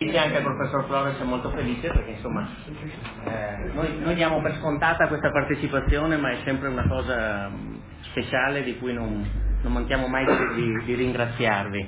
Anche il professor Flores è molto felice perché insomma noi diamo per scontata questa partecipazione, ma è sempre una cosa speciale di cui non manchiamo mai di ringraziarvi.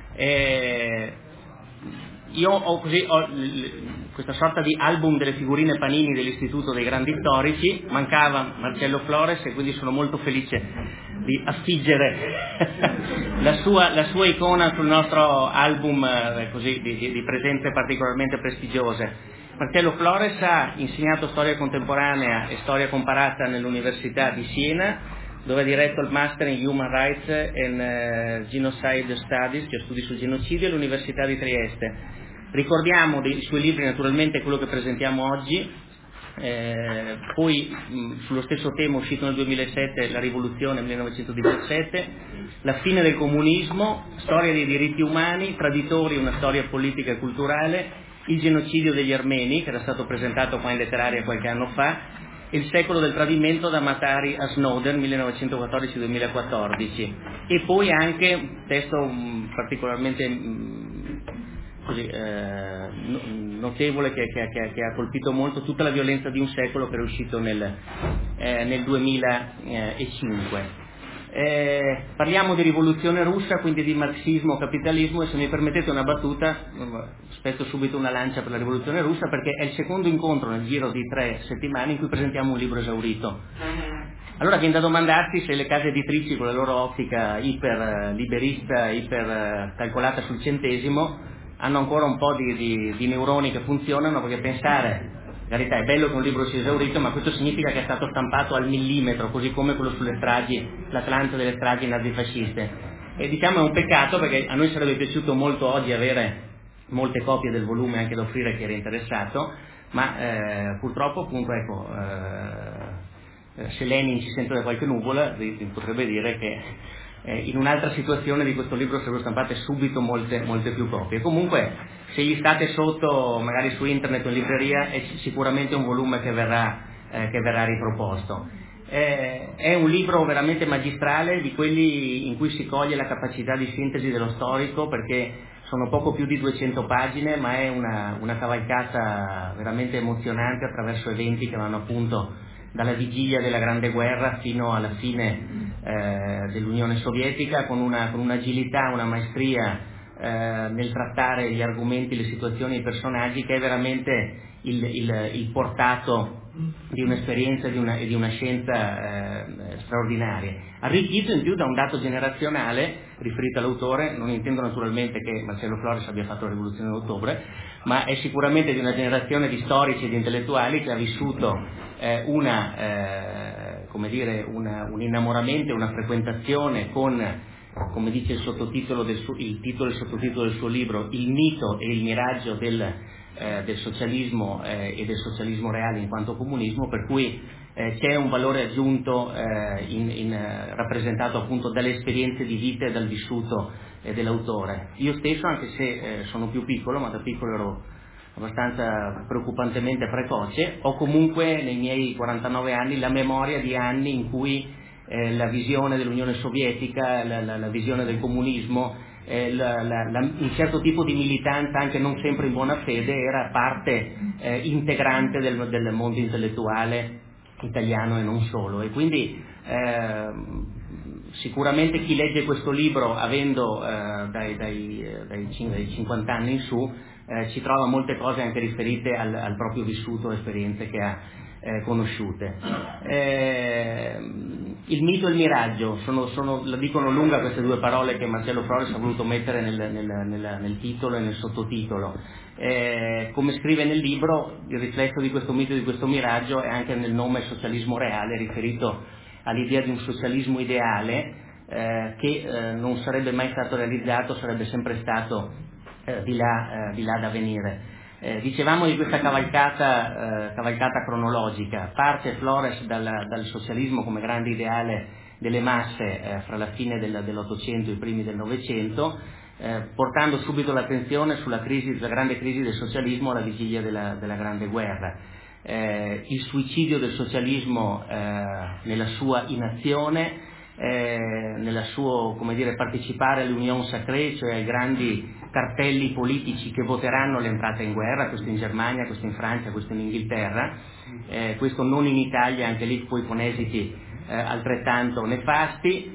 Io ho questa sorta di album delle figurine Panini dell'Istituto dei Grandi Storici, mancava Marcello Flores e quindi sono molto felice di affiggere la sua icona sul nostro album così di presenze particolarmente prestigiose. Marcello Flores ha insegnato storia contemporanea e storia comparata nell'Università di Siena, dove ha diretto il Master in Human Rights and Genocide Studies, cioè studi sul genocidio, all'Università di Trieste. Ricordiamo dei suoi libri naturalmente quello che presentiamo oggi, poi sullo stesso tema uscito nel 2007 La rivoluzione 1917, La fine del comunismo, Storia dei diritti umani, Traditori, una storia politica e culturale, Il genocidio degli armeni, che era stato presentato qua in letteraria qualche anno fa, Il secolo del tradimento da Matari a Snowden 1914-2014, e poi anche un testo particolarmente così notevole che ha colpito molto, Tutta la violenza di un secolo, che era uscito nel 2005. Parliamo di rivoluzione russa, quindi di marxismo, capitalismo, e se mi permettete una battuta, aspetto subito una lancia per la rivoluzione russa, perché è il secondo incontro nel giro di 3 settimane in cui presentiamo un libro esaurito. Allora viene da domandarsi se le case editrici, con la loro ottica iper liberista, iper calcolata sul centesimo, hanno ancora un po' di neuroni che funzionano, perché pensare, in carità, è bello che un libro sia esaurito, ma questo significa che è stato stampato al millimetro, così come quello sulle stragi, l'Atlante delle stragi nazifasciste. E diciamo è un peccato, perché a noi sarebbe piaciuto molto oggi avere molte copie del volume anche da offrire a chi era interessato, ma purtroppo appunto ecco, se Lenin ci sente da qualche nuvola potrebbe dire che in un'altra situazione di questo libro sarebbero stampate subito molte più copie. Comunque, se gli state sotto magari su internet o in libreria, è sicuramente un volume che verrà riproposto. È un libro veramente magistrale, di quelli in cui si coglie la capacità di sintesi dello storico, perché sono poco più di 200 pagine, ma è una cavalcata veramente emozionante attraverso eventi che vanno appunto dalla vigilia della Grande Guerra fino alla fine dell'Unione Sovietica, con un'agilità, una maestria nel trattare gli argomenti, le situazioni, i personaggi, che è veramente il portato di un'esperienza e di una scienza straordinaria, arricchito in più da un dato generazionale riferito all'autore. Non intendo naturalmente che Marcello Flores abbia fatto la rivoluzione d'ottobre, ma è sicuramente di una generazione di storici e di intellettuali che ha vissuto un innamoramento, una frequentazione con, come dice il sottotitolo il titolo e il sottotitolo del suo libro, il mito e il miraggio del socialismo e del socialismo reale in quanto comunismo, per cui c'è un valore aggiunto rappresentato appunto dalle esperienze di vita e dal vissuto dell'autore. Io stesso, anche se sono più piccolo, ma da piccolo ero abbastanza preoccupantemente precoce, ho comunque nei miei 49 anni la memoria di anni in cui la visione dell'Unione Sovietica, la visione del comunismo, un certo tipo di militanza, anche non sempre in buona fede, era parte integrante del mondo intellettuale italiano e non solo. E quindi sicuramente chi legge questo libro avendo dai 50 anni in su ci trova molte cose anche riferite al proprio vissuto, esperienze che ha conosciute. Il mito e il miraggio la dicono lunga queste due parole che Marcello Flores ha voluto mettere nel titolo e nel sottotitolo. Come scrive nel libro, il riflesso di questo mito e di questo miraggio è anche nel nome socialismo reale, riferito all'idea di un socialismo ideale che non sarebbe mai stato realizzato, sarebbe sempre stato di là da venire. Dicevamo di questa cavalcata cronologica. Parte Flores dal socialismo come grande ideale delle masse fra la fine dell'Ottocento e i primi del Novecento, portando subito l'attenzione sulla grande crisi del socialismo alla vigilia della Grande Guerra. Il suicidio del socialismo nella sua inazione, nella sua partecipare all'Union Sacrée, cioè ai grandi cartelli politici che voteranno l'entrata in guerra, questo in Germania, questo in Francia, questo in Inghilterra, questo non in Italia, anche lì poi con esiti altrettanto nefasti.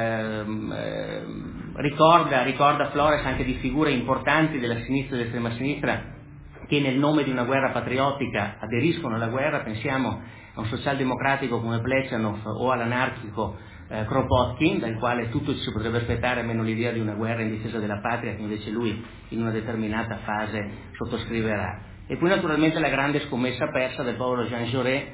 Ricorda Flores anche di figure importanti della sinistra e dell'estrema sinistra che nel nome di una guerra patriottica aderiscono alla guerra. Pensiamo a un socialdemocratico come Plekhanov o all'anarchico Kropotkin, dal quale tutto ci si potrebbe aspettare meno l'idea di una guerra in difesa della patria, che invece lui in una determinata fase sottoscriverà. E poi naturalmente la grande scommessa persa del povero Jean Jaurès,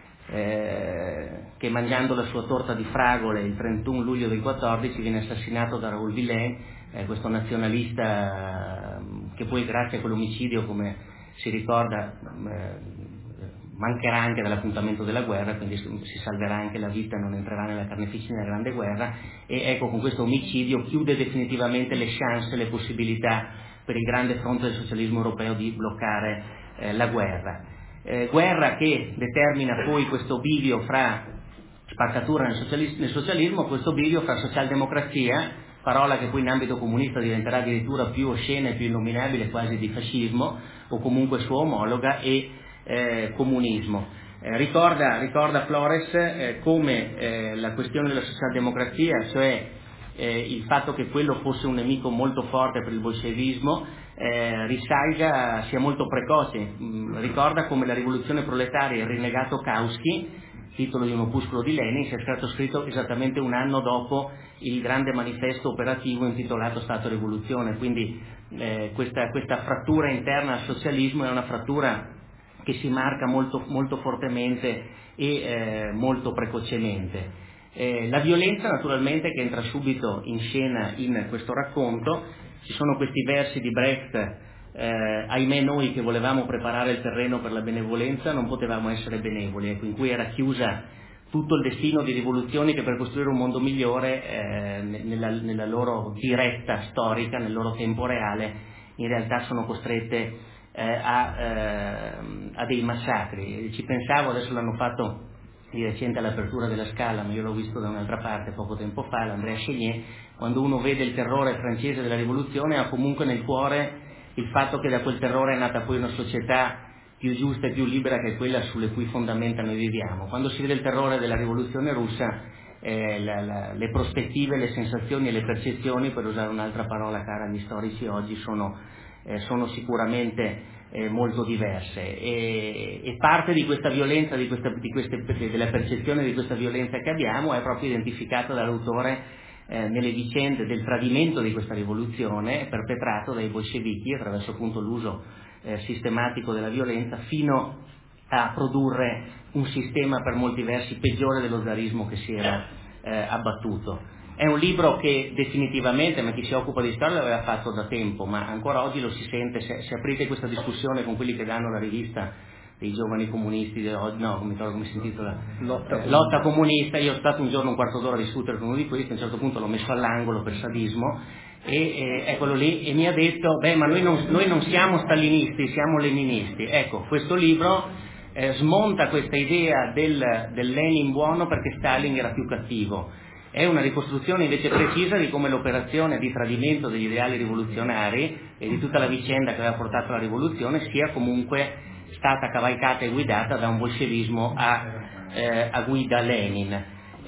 che mangiando la sua torta di fragole il 31 luglio del 14 viene assassinato da Raoul Villain, questo nazionalista che poi grazie a quell'omicidio, come si ricorda, mancherà anche dall'appuntamento della guerra, quindi si salverà anche la vita, non entrerà nella carneficina della grande guerra. E ecco, con questo omicidio chiude definitivamente le chance, le possibilità per il grande fronte del socialismo europeo di bloccare la guerra. Guerra che determina poi questo bivio fra spaccatura nel socialismo, questo bivio fra socialdemocrazia, parola che poi in ambito comunista diventerà addirittura più oscena e più innominabile quasi di fascismo, o comunque sua omologa, e comunismo. Ricorda Flores come la questione della socialdemocrazia, cioè il fatto che quello fosse un nemico molto forte per il bolscevismo, sia molto precoce. Ricorda come la rivoluzione proletaria, il rinnegato Kautsky, titolo di un opuscolo di Lenin, sia stato scritto esattamente un anno dopo il grande manifesto operativo intitolato Stato e Rivoluzione. Quindi questa frattura interna al socialismo è una frattura che si marca molto, molto fortemente e molto precocemente. La violenza naturalmente che entra subito in scena in questo racconto. Ci sono questi versi di Brecht, ahimè noi che volevamo preparare il terreno per la benevolenza non potevamo essere benevoli, ecco, in cui era chiusa tutto il destino di rivoluzioni che per costruire un mondo migliore nella loro diretta storica, nel loro tempo reale, in realtà sono costrette a dei massacri. Ci pensavo, adesso l'hanno fatto di recente all'apertura della Scala, ma io l'ho visto da un'altra parte poco tempo fa, l'Andrea Chenier, quando uno vede il terrore francese della rivoluzione ha comunque nel cuore il fatto che da quel terrore è nata poi una società più giusta e più libera, che è quella sulle cui fondamenta noi viviamo. Quando si vede il terrore della rivoluzione russa, le prospettive, le sensazioni e le percezioni, per usare un'altra parola cara agli storici oggi, sono sicuramente molto diverse, e parte di questa violenza, della percezione di questa violenza che abbiamo è proprio identificata dall'autore nelle vicende del tradimento di questa rivoluzione perpetrato dai bolscevichi attraverso appunto l'uso sistematico della violenza, fino a produrre un sistema per molti versi peggiore dello zarismo che si era abbattuto. È un libro che definitivamente, ma chi si occupa di storia l'aveva fatto da tempo, ma ancora oggi lo si sente. Se aprite questa discussione con quelli che danno la rivista dei giovani comunisti, non mi ricordo come si intitola, Lotta comunista, io ho stato un giorno un quarto d'ora a discutere con uno di questi, a un certo punto l'ho messo all'angolo per sadismo, e eccolo lì, e mi ha detto, ma noi non siamo stalinisti, siamo leninisti. Ecco, questo libro smonta questa idea del Lenin buono perché Stalin era più cattivo. È una ricostruzione invece precisa di come l'operazione di tradimento degli ideali rivoluzionari e di tutta la vicenda che aveva portato alla rivoluzione sia comunque stata cavalcata e guidata da un bolscevismo a guida Lenin.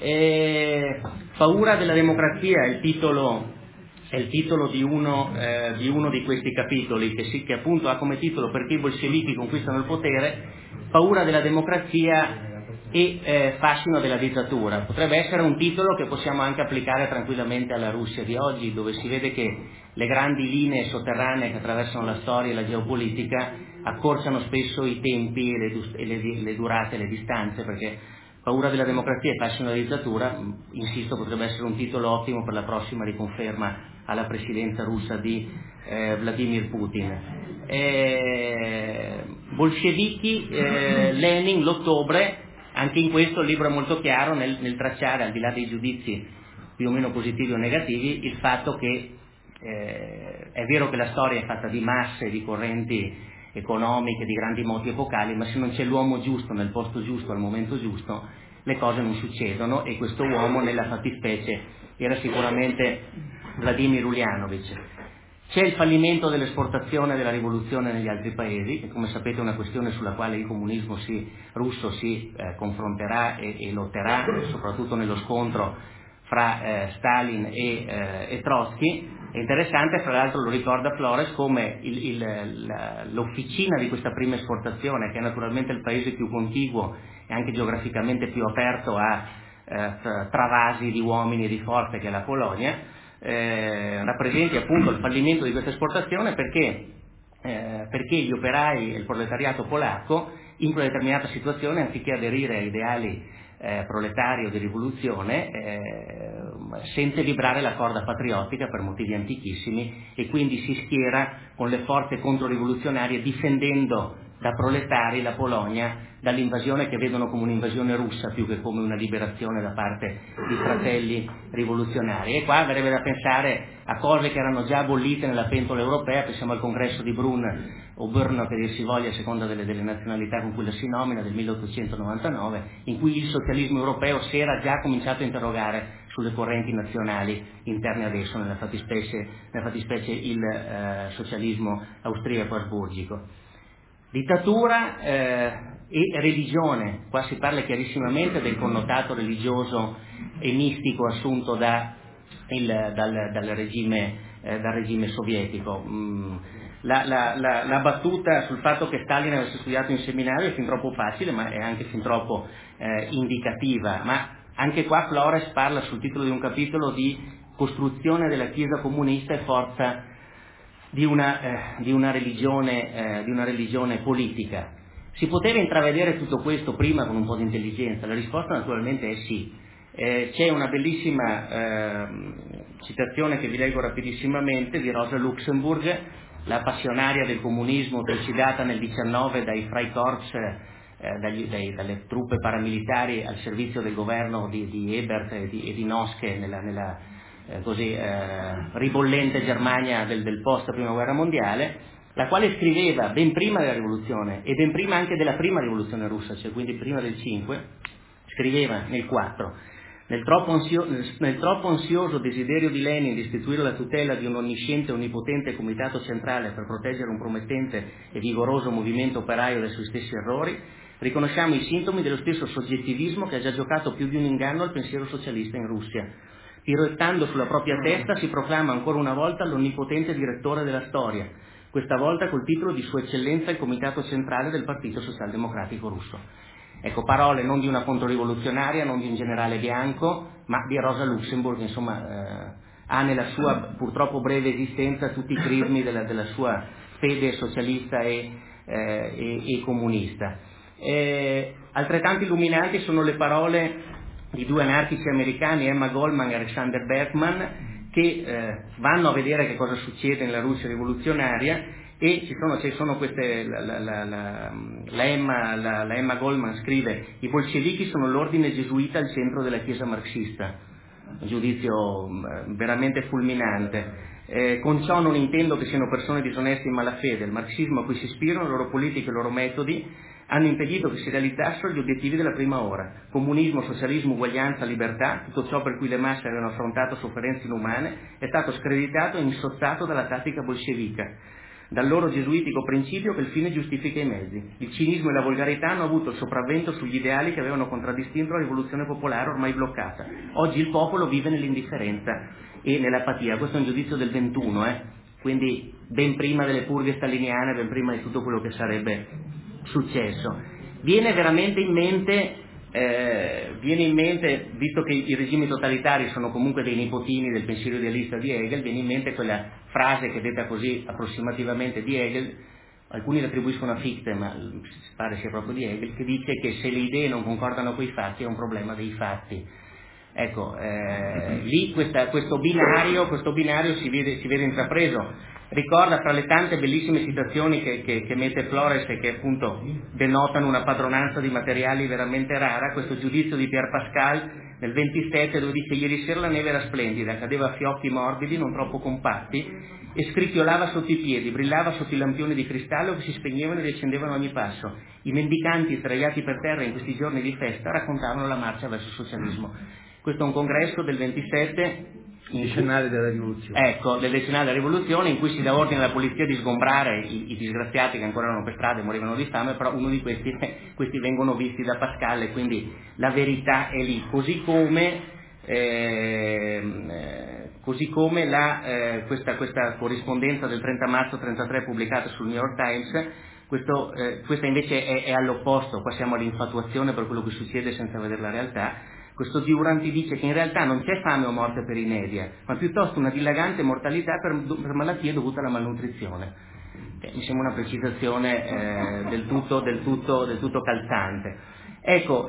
Paura della democrazia è il titolo di uno di questi capitoli, che appunto ha come titolo Perché i bolscevichi conquistano il potere, paura della democrazia e fascino della dittatura. Potrebbe essere un titolo che possiamo anche applicare tranquillamente alla Russia di oggi, dove si vede che le grandi linee sotterranee che attraversano la storia e la geopolitica accorciano spesso i tempi e le durate e le distanze, perché paura della democrazia e fascino della dittatura, insisto, potrebbe essere un titolo ottimo per la prossima riconferma alla presidenza russa di Vladimir Putin. Bolscevichi, Lenin, l'ottobre. Anche in questo il libro è molto chiaro nel tracciare, al di là dei giudizi più o meno positivi o negativi, il fatto che è vero che la storia è fatta di masse, di correnti economiche, di grandi moti epocali, ma se non c'è l'uomo giusto nel posto giusto al momento giusto, le cose non succedono, e questo uomo nella fattispecie era sicuramente Vladimir Uljanovich. C'è il fallimento dell'esportazione della rivoluzione negli altri paesi, che come sapete è una questione sulla quale il comunismo russo si confronterà e lotterà, soprattutto nello scontro fra Stalin e Trotsky. È interessante, fra l'altro lo ricorda Flores, come l'officina di questa prima esportazione, che è naturalmente il paese più contiguo e anche geograficamente più aperto a travasi di uomini e di forze, che è la Polonia, rappresenti appunto il fallimento di questa esportazione perché gli operai e il proletariato polacco in quella determinata situazione, anziché aderire a ideali proletari o di rivoluzione, sente vibrare la corda patriottica per motivi antichissimi e quindi si schiera con le forze controrivoluzionarie, difendendo da proletari la Polonia dall'invasione, che vedono come un'invasione russa più che come una liberazione da parte di fratelli rivoluzionari. E qua verrebbe da pensare a cose che erano già bollite nella pentola europea. Pensiamo al congresso di Brno, che dir si voglia a seconda delle nazionalità con cui la si nomina, del 1899, in cui il socialismo europeo si era già cominciato a interrogare sulle correnti nazionali interne ad esso, nella fattispecie il socialismo austriaco-asburgico. Dittatura e religione. Qua si parla chiarissimamente del connotato religioso e mistico assunto dal regime sovietico. La battuta sul fatto che Stalin avesse studiato in seminario è fin troppo facile, ma è anche fin troppo indicativa. Ma anche qua Flores parla sul titolo di un capitolo di costruzione della Chiesa comunista e forza di una religione politica. Si poteva intravedere tutto questo prima con un po' di intelligenza? La risposta naturalmente è sì. C'è una bellissima citazione che vi leggo rapidissimamente di Rosa Luxemburg, la passionaria del comunismo, trucidata nel 19 dai Freikorps, dalle truppe paramilitari al servizio del governo di Ebert e di Noske nella ribollente Germania del post prima guerra mondiale, la quale scriveva ben prima della rivoluzione e ben prima anche della prima rivoluzione russa, cioè quindi prima del 5, scriveva nel 4: nel troppo ansioso desiderio di Lenin di istituire la tutela di un onnisciente e onnipotente comitato centrale per proteggere un promettente e vigoroso movimento operaio dai suoi stessi errori, riconosciamo i sintomi dello stesso soggettivismo che ha già giocato più di un inganno al pensiero socialista in Russia. Piroettando sulla propria testa si proclama ancora una volta l'onnipotente direttore della storia, questa volta col titolo di Sua Eccellenza il Comitato Centrale del Partito Socialdemocratico Russo. Ecco, parole non di una controrivoluzionaria, non di un generale bianco, ma di Rosa Luxemburg, insomma, ha nella sua purtroppo breve esistenza tutti i crismi della sua fede socialista e comunista. Altrettanto illuminanti sono le parole di due anarchici americani, Emma Goldman e Alexander Berkman, che vanno a vedere che cosa succede nella Russia rivoluzionaria, e ci sono queste, la Emma Goldman scrive: i bolscevichi sono l'ordine gesuita al centro della chiesa marxista, un giudizio veramente fulminante. Con ciò non intendo che siano persone disoneste in malafede. Il marxismo a cui si ispirano, le loro politiche e i loro metodi hanno impedito che si realizzassero gli obiettivi della prima ora: comunismo, socialismo, uguaglianza, libertà. Tutto ciò per cui le masse avevano affrontato sofferenze inumane è stato screditato e insozzato dalla tattica bolscevica, dal loro gesuitico principio che il fine giustifica i mezzi. Il cinismo e la volgarità hanno avuto il sopravvento sugli ideali che avevano contraddistinto la rivoluzione popolare ormai bloccata. Oggi il popolo vive nell'indifferenza e nell'apatia. Questo è un giudizio del 21, quindi ben prima delle purghe staliniane, ben prima di tutto quello che sarebbe successo. Viene veramente in mente, visto che i regimi totalitari sono comunque dei nipotini del pensiero idealista di Hegel, viene in mente quella frase che detta così approssimativamente di Hegel, alcuni l'attribuiscono a Fichte, ma pare sia proprio di Hegel, che dice che se le idee non concordano con i fatti è un problema dei fatti. Ecco, lì questo binario si vede intrapreso. Ricorda, fra le tante bellissime citazioni che mette Flores e che appunto denotano una padronanza di materiali veramente rara, questo giudizio di Pierre Pascal nel 27, dove dice: ieri sera la neve era splendida, cadeva a fiocchi morbidi, non troppo compatti, e scricchiolava sotto i piedi, brillava sotto i lampioni di cristallo che si spegnevano e riaccendevano a ogni passo. I mendicanti sdraiati per terra in questi giorni di festa raccontavano la marcia verso il socialismo. Questo è un congresso del 27 decennale della rivoluzione. Ecco, del decennale della rivoluzione, in cui si dà ordine alla polizia di sgombrare i disgraziati che ancora erano per strada e morivano di fame, però uno di questi vengono visti da Pascal, e quindi la verità è lì, così come questa corrispondenza del 30 marzo 33 pubblicata sul New York Times. Questa invece è all'opposto, qua siamo all'infatuazione per quello che succede senza vedere la realtà. Questo Durant dice che in realtà non c'è fame o morte per inedia, ma piuttosto una dilagante mortalità per malattie dovute alla malnutrizione. Mi sembra una precisazione del tutto calzante. Ecco,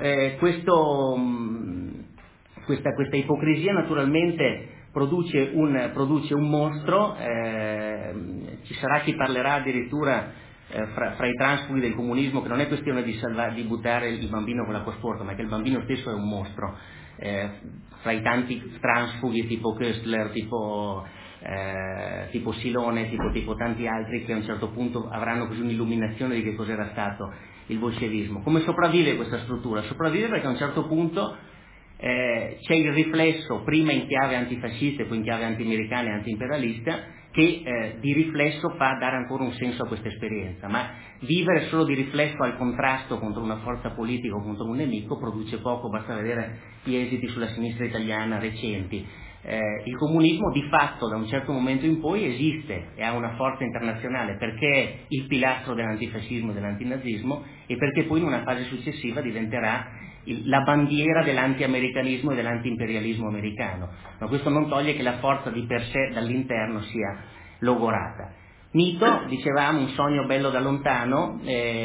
questa ipocrisia naturalmente produce un mostro. Ci sarà chi parlerà addirittura fra i transfughi del comunismo che non è questione di buttare il bambino con l'acqua sporca, ma che il bambino stesso è un mostro. Fra i tanti transfughi tipo Köstler, tipo Silone, tipo tanti altri che a un certo punto avranno così un'illuminazione di che cos'era stato il bolscevismo. Come sopravvive questa struttura? Sopravvive perché a un certo punto c'è il riflesso, prima in chiave antifascista e poi in chiave anti-americana e anti-imperialista, che di riflesso fa dare ancora un senso a questa esperienza, ma vivere solo di riflesso al contrasto contro una forza politica o contro un nemico produce poco. Basta vedere gli esiti sulla sinistra italiana recenti. Il comunismo di fatto da un certo momento in poi esiste e ha una forza internazionale perché è il pilastro dell'antifascismo e dell'antinazismo, e perché poi in una fase successiva diventerà la bandiera dell'anti-americanismo e dell'anti-imperialismo americano, ma questo non toglie che la forza di per sé dall'interno sia logorata. Mito, dicevamo, un sogno bello da lontano,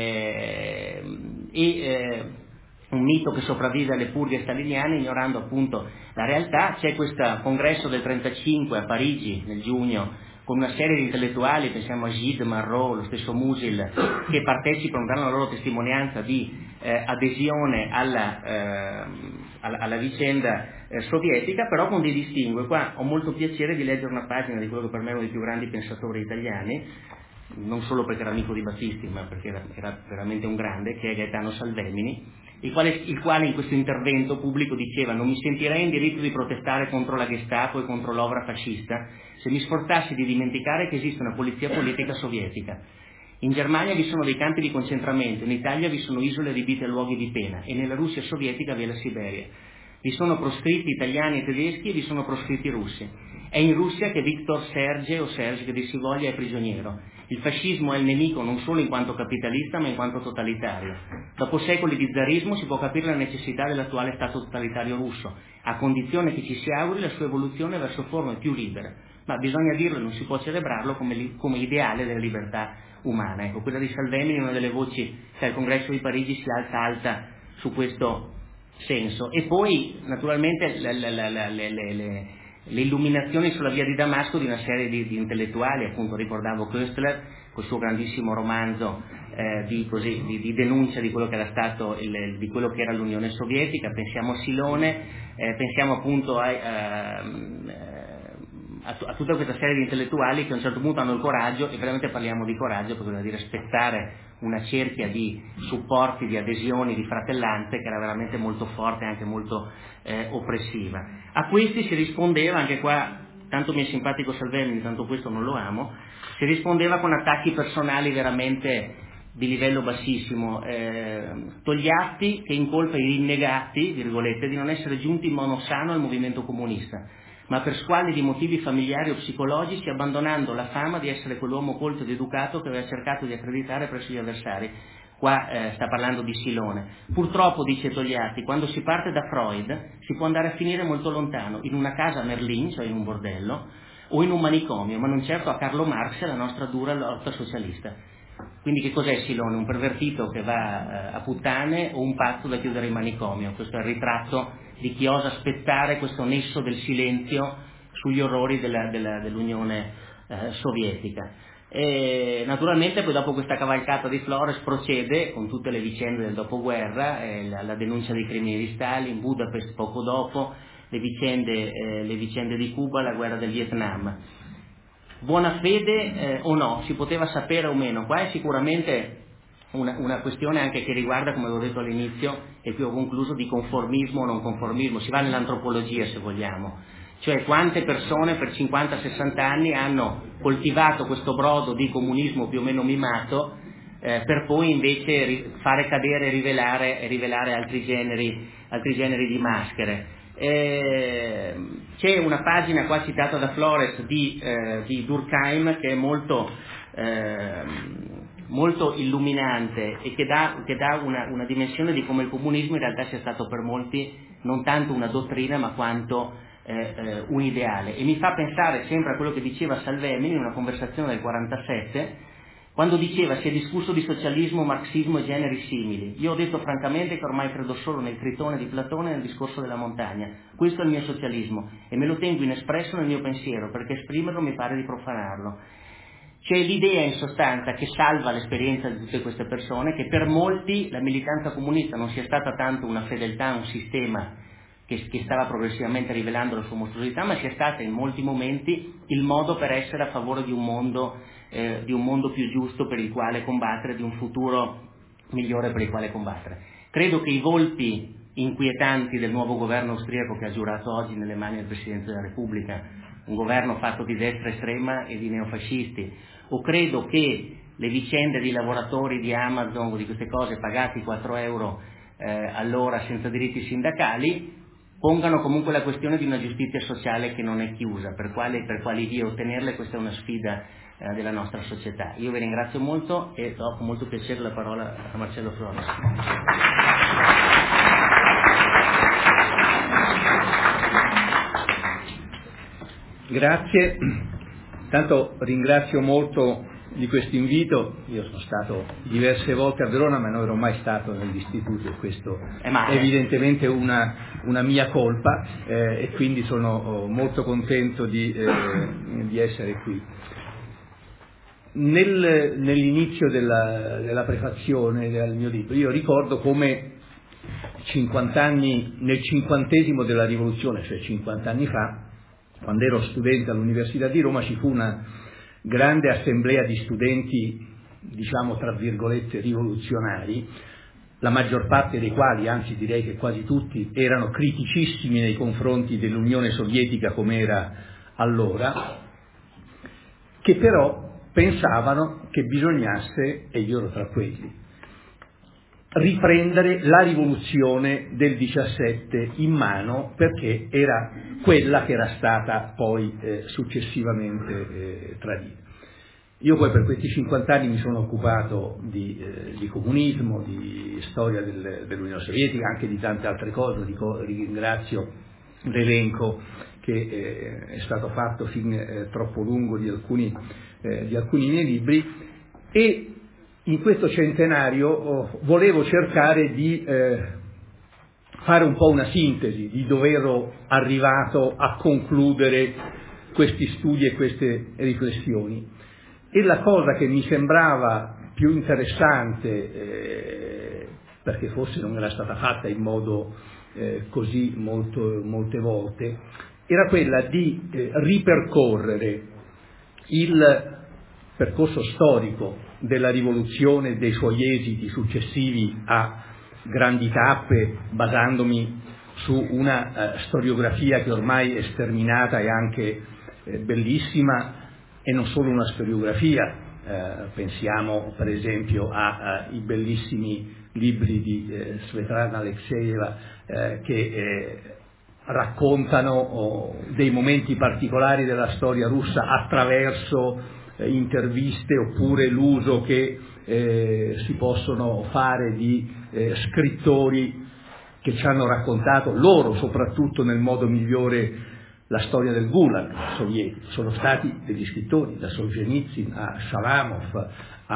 un mito che sopravvive alle purghe staliniane ignorando appunto la realtà. C'è questo congresso del 35 a Parigi nel giugno con una serie di intellettuali, pensiamo a Gide, Marot, lo stesso Musil, che partecipano, danno la loro testimonianza di adesione alla vicenda sovietica, però con dei distinguo. Qua ho molto piacere di leggere una pagina di quello che per me è uno dei più grandi pensatori italiani, non solo perché era amico di Battisti, ma perché era veramente un grande, che è Gaetano Salvemini, il quale in questo intervento pubblico diceva: non mi sentirei in diritto di protestare contro la Gestapo e contro l'ovra fascista se mi sforzassi di dimenticare che esiste una polizia politica sovietica. In Germania vi sono dei campi di concentramento, in Italia vi sono isole adibite a luoghi di pena, e nella Russia sovietica vi è la Siberia. Vi sono proscritti italiani e tedeschi e vi sono proscritti russi. È in Russia che Viktor Serge, o Serge che dir si voglia, è prigioniero. Il fascismo è il nemico non solo in quanto capitalista ma in quanto totalitario. Dopo secoli di zarismo si può capire la necessità dell'attuale stato totalitario russo, a condizione che ci si auguri la sua evoluzione verso forme più libere, ma bisogna dirlo e non si può celebrarlo come ideale della libertà umana. Ecco, quella di Salvemini è una delle voci che al congresso di Parigi si alza su questo senso. E poi naturalmente le illuminazioni sulla via di Damasco di una serie di intellettuali, appunto ricordavo Köstler col suo grandissimo romanzo di denuncia di quello che era stato di quello che era l'Unione Sovietica. Pensiamo a Silone, pensiamo appunto a tutta questa serie di intellettuali che a un certo punto hanno il coraggio, e veramente parliamo di coraggio perché vuol dire spezzare una cerchia di supporti, di adesioni, di fratellanze che era veramente molto forte e anche molto oppressiva. A questi si rispondeva, anche qua tanto mi è simpatico Salvemini, tanto questo non lo amo, si rispondeva con attacchi personali veramente di livello bassissimo. Togliatti che incolpa i rinnegati, virgolette, di non essere giunti in modo sano al movimento comunista, ma per squallidi motivi familiari o psicologici, abbandonando la fama di essere quell'uomo colto ed educato che aveva cercato di accreditare presso gli avversari. Qua sta parlando di Silone. Purtroppo, dice Togliatti, quando si parte da Freud si può andare a finire molto lontano, in una casa Merlin, cioè in un bordello, o in un manicomio, ma non certo a Carlo Marx e alla nostra dura lotta socialista. Quindi che cos'è Silone? Un pervertito che va a puttane o un pazzo da chiudere in manicomio? Questo è il ritratto di chi osa spezzare questo nesso del silenzio sugli orrori dell'Unione Sovietica. E naturalmente poi dopo questa cavalcata di Flores procede con tutte le vicende del dopoguerra, la denuncia dei crimini di Stalin, Budapest poco dopo, le vicende di Cuba, la guerra del Vietnam. Buona fede o no, si poteva sapere o meno? Qua è sicuramente una questione anche che riguarda, come avevo detto all'inizio e qui ho concluso, di conformismo o non conformismo. Si va nell'antropologia, se vogliamo. Cioè quante persone per 50-60 anni hanno coltivato questo brodo di comunismo più o meno mimato per poi invece fare cadere e rivelare altri generi di maschere. C'è una pagina qua citata da Flores di Durkheim che è molto illuminante e che dà una dimensione di come il comunismo in realtà sia stato per molti non tanto una dottrina ma quanto un ideale, e mi fa pensare sempre a quello che diceva Salvemini in una conversazione del 47, quando diceva si è discusso di socialismo, marxismo e generi simili. Io ho detto francamente che ormai credo solo nel Critone di Platone e nel discorso della montagna. Questo è il mio socialismo e me lo tengo inespresso nel mio pensiero, perché esprimerlo mi pare di profanarlo. C'è l'idea in sostanza che salva l'esperienza di tutte queste persone, che per molti la militanza comunista non sia stata tanto una fedeltà a un sistema che stava progressivamente rivelando la sua mostruosità, ma sia stata in molti momenti il modo per essere a favore di un mondo più giusto per il quale combattere, di un futuro migliore per il quale combattere. Credo che i volti inquietanti del nuovo governo austriaco che ha giurato oggi nelle mani del Presidente della Repubblica, un governo fatto di destra estrema e di neofascisti, o credo che le vicende di lavoratori di Amazon o di queste cose pagati 4 euro all'ora senza diritti sindacali, pongano comunque la questione di una giustizia sociale che non è chiusa, per quali vie ottenerle. Questa è una sfida della nostra società. Io vi ringrazio molto e do con molto piacere la parola a Marcello Flores. Grazie, tanto ringrazio molto di questo invito. Io sono stato diverse volte a Verona ma non ero mai stato nell'istituto e questo è evidentemente una mia colpa e quindi sono molto contento di essere qui. Nell'inizio della prefazione del mio libro io ricordo come 50 anni, nel 50° della rivoluzione, cioè 50 anni fa, quando ero studente all'Università di Roma, ci fu una grande assemblea di studenti, diciamo tra virgolette, rivoluzionari, la maggior parte dei quali, anzi direi che quasi tutti, erano criticissimi nei confronti dell'Unione Sovietica come era allora, che però pensavano che bisognasse, e io ero tra quelli, riprendere la rivoluzione del 17 in mano, perché era quella che era stata poi successivamente tradita. Io poi per questi 50 anni mi sono occupato di comunismo, di storia dell'Unione Sovietica, anche di tante altre cose. Ringrazio l'elenco che è stato fatto fin troppo lungo di alcuni miei libri, e in questo centenario volevo cercare di fare un po' una sintesi di dove ero arrivato a concludere questi studi e queste riflessioni. E la cosa che mi sembrava più interessante, perché forse non era stata fatta in modo così molte volte, era quella di ripercorrere il percorso storico della rivoluzione e dei suoi esiti successivi a grandi tappe, basandomi su una storiografia che ormai è sterminata e anche bellissima, e non solo una storiografia. Pensiamo per esempio ai bellissimi libri di Svetlana Alekseyeva che raccontano dei momenti particolari della storia russa attraverso interviste, oppure l'uso che si possono fare di scrittori che ci hanno raccontato loro, soprattutto nel modo migliore, la storia del Gulag sovietico. Sono stati degli scrittori, da Solzhenitsyn a Shalamov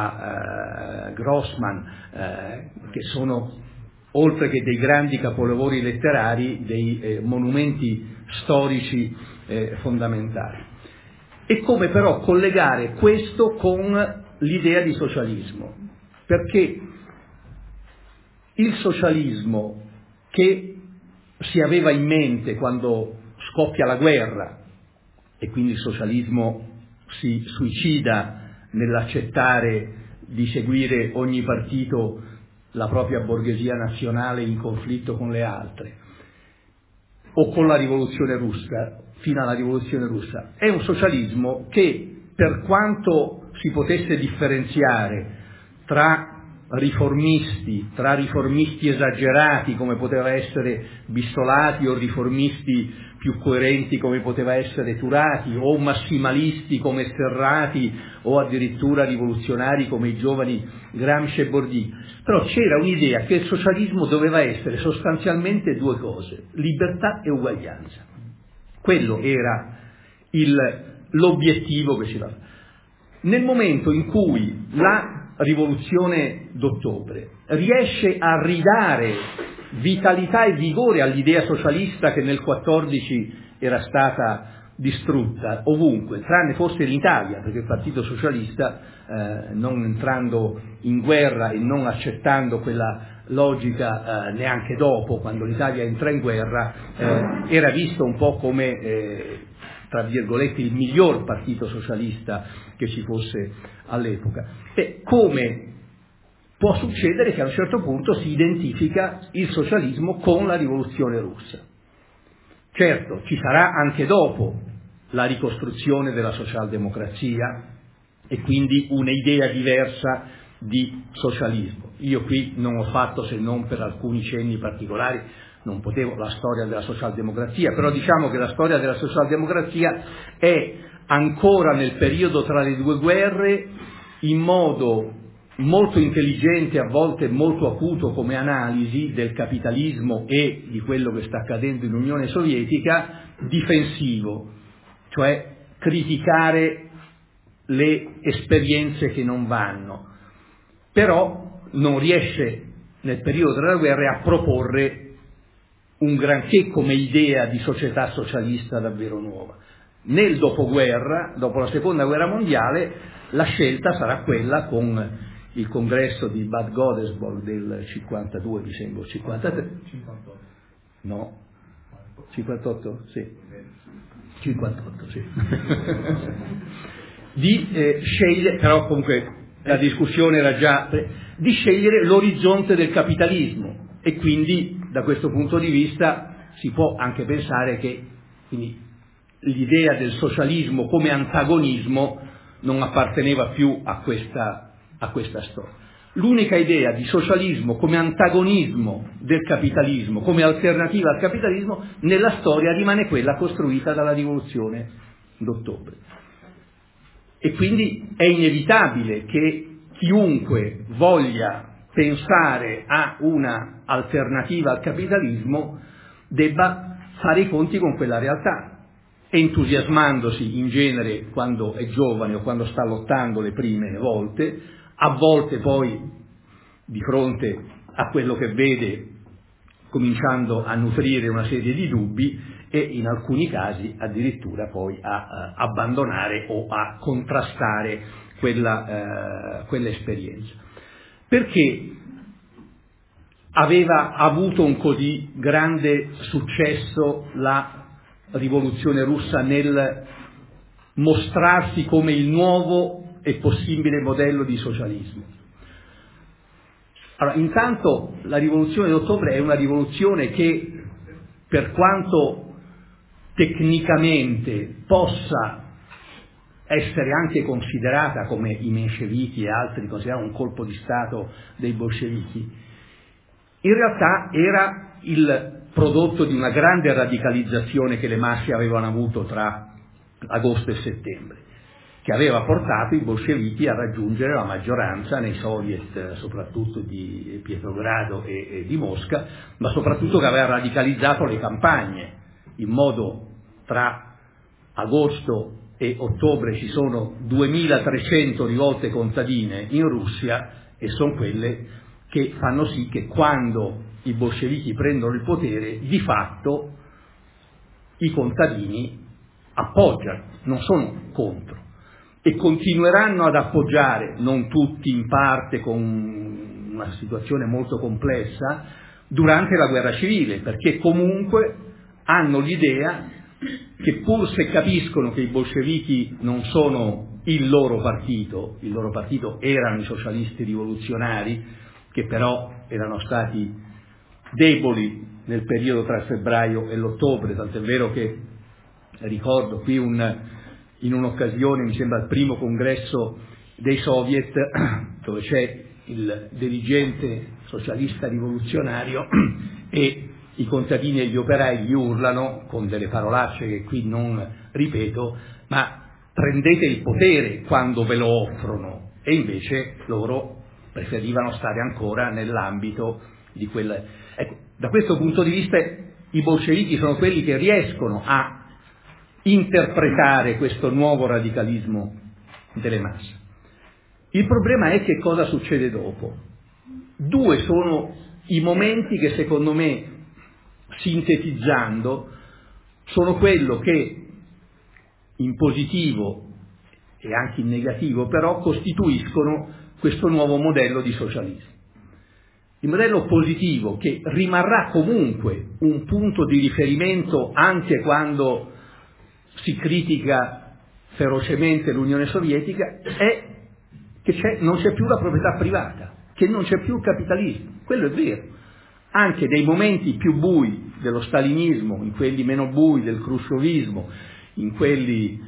a Grossman, che sono, oltre che dei grandi capolavori letterari, dei monumenti storici fondamentali. E come però collegare questo con l'idea di socialismo, perché il socialismo che si aveva in mente quando scoppia la guerra, e quindi il socialismo si suicida nell'accettare di seguire ogni partito la propria borghesia nazionale in conflitto con le altre, o con la rivoluzione russa, fino alla rivoluzione russa. È un socialismo che, per quanto si potesse differenziare tra riformisti esagerati come poteva essere Bissolati, o riformisti più coerenti come poteva essere Turati, o massimalisti come Serrati, o addirittura rivoluzionari come i giovani Gramsci e Borghi, però c'era un'idea che il socialismo doveva essere sostanzialmente due cose: libertà e uguaglianza. Quello era l'obiettivo che si dava. Nel momento in cui la rivoluzione d'ottobre riesce a ridare vitalità e vigore all'idea socialista che nel 14 era stata distrutta ovunque, tranne forse in Italia, perché il Partito Socialista, non entrando in guerra e non accettando quella logica neanche dopo, quando l'Italia entra in guerra, era visto un po' come tra virgolette il miglior partito socialista che ci fosse all'epoca. E come può succedere che a un certo punto si identifica il socialismo con la rivoluzione russa? Certo, ci sarà anche dopo la ricostruzione della socialdemocrazia e quindi un'idea diversa di socialismo. Io qui non ho fatto, se non per alcuni cenni particolari, non potevo, la storia della socialdemocrazia, però diciamo che la storia della socialdemocrazia è ancora nel periodo tra le due guerre, in modo molto intelligente, a volte molto acuto come analisi del capitalismo e di quello che sta accadendo in Unione Sovietica, difensivo, cioè criticare le esperienze che non vanno, però non riesce nel periodo della guerra a proporre un granché come idea di società socialista davvero nuova. Nel dopoguerra, dopo la seconda guerra mondiale, la scelta sarà quella, con il congresso di Bad Godesberg del 52, mi sembra, 53? 58. No, 58? Sì. 58, sì. Di scegliere, però comunque la discussione era già, di scegliere l'orizzonte del capitalismo, e quindi da questo punto di vista si può anche pensare che quindi l'idea del socialismo come antagonismo non apparteneva più a questa storia. L'unica idea di socialismo come antagonismo del capitalismo, come alternativa al capitalismo, nella storia rimane quella costruita dalla rivoluzione d'ottobre. E quindi è inevitabile che chiunque voglia pensare a una alternativa al capitalismo debba fare i conti con quella realtà, entusiasmandosi in genere quando è giovane o quando sta lottando le prime volte, a volte poi di fronte a quello che vede cominciando a nutrire una serie di dubbi e in alcuni casi addirittura poi a abbandonare o a contrastare quell'esperienza. Perché aveva avuto un così grande successo la rivoluzione russa nel mostrarsi come il nuovo e possibile modello di socialismo? Allora, intanto la rivoluzione d'ottobre è una rivoluzione che, per quanto tecnicamente possa essere anche considerata, come i menscevichi e altri considerano, un colpo di Stato dei bolscevichi, in realtà era il prodotto di una grande radicalizzazione che le masse avevano avuto tra agosto e settembre, che aveva portato i bolscevichi a raggiungere la maggioranza nei soviet, soprattutto di Pietrogrado e di Mosca, ma soprattutto che aveva radicalizzato le campagne, in modo tra agosto e ottobre ci sono 2300 rivolte contadine in Russia, e sono quelle che fanno sì che quando i bolscevichi prendono il potere, di fatto i contadini appoggiano, non sono contro, e continueranno ad appoggiare, non tutti, in parte, con una situazione molto complessa, durante la guerra civile, perché comunque hanno l'idea che, pur se capiscono che i bolscevichi non sono il loro partito erano i socialisti rivoluzionari, che però erano stati deboli nel periodo tra il febbraio e l'ottobre, tant'è vero che Ricordo qui in un'occasione, mi sembra il primo congresso dei Soviet, dove c'è il dirigente socialista rivoluzionario e i contadini e gli operai gli urlano con delle parolacce che qui non ripeto, ma prendete il potere quando ve lo offrono, e invece loro preferivano stare ancora nell'ambito di quella. Ecco, da questo punto di vista i bolscevichi sono quelli che riescono a interpretare questo nuovo radicalismo delle masse. Il problema è che cosa succede dopo. Due sono i momenti che secondo me, sintetizzando, sono quello che in positivo e anche in negativo però costituiscono questo nuovo modello di socialismo. Il modello positivo, che rimarrà comunque un punto di riferimento anche quando si critica ferocemente l'Unione Sovietica, è che non c'è più la proprietà privata, che non c'è più il capitalismo. Quello è vero. Anche nei momenti più bui dello stalinismo, in quelli meno bui del khrushchevismo, in quelli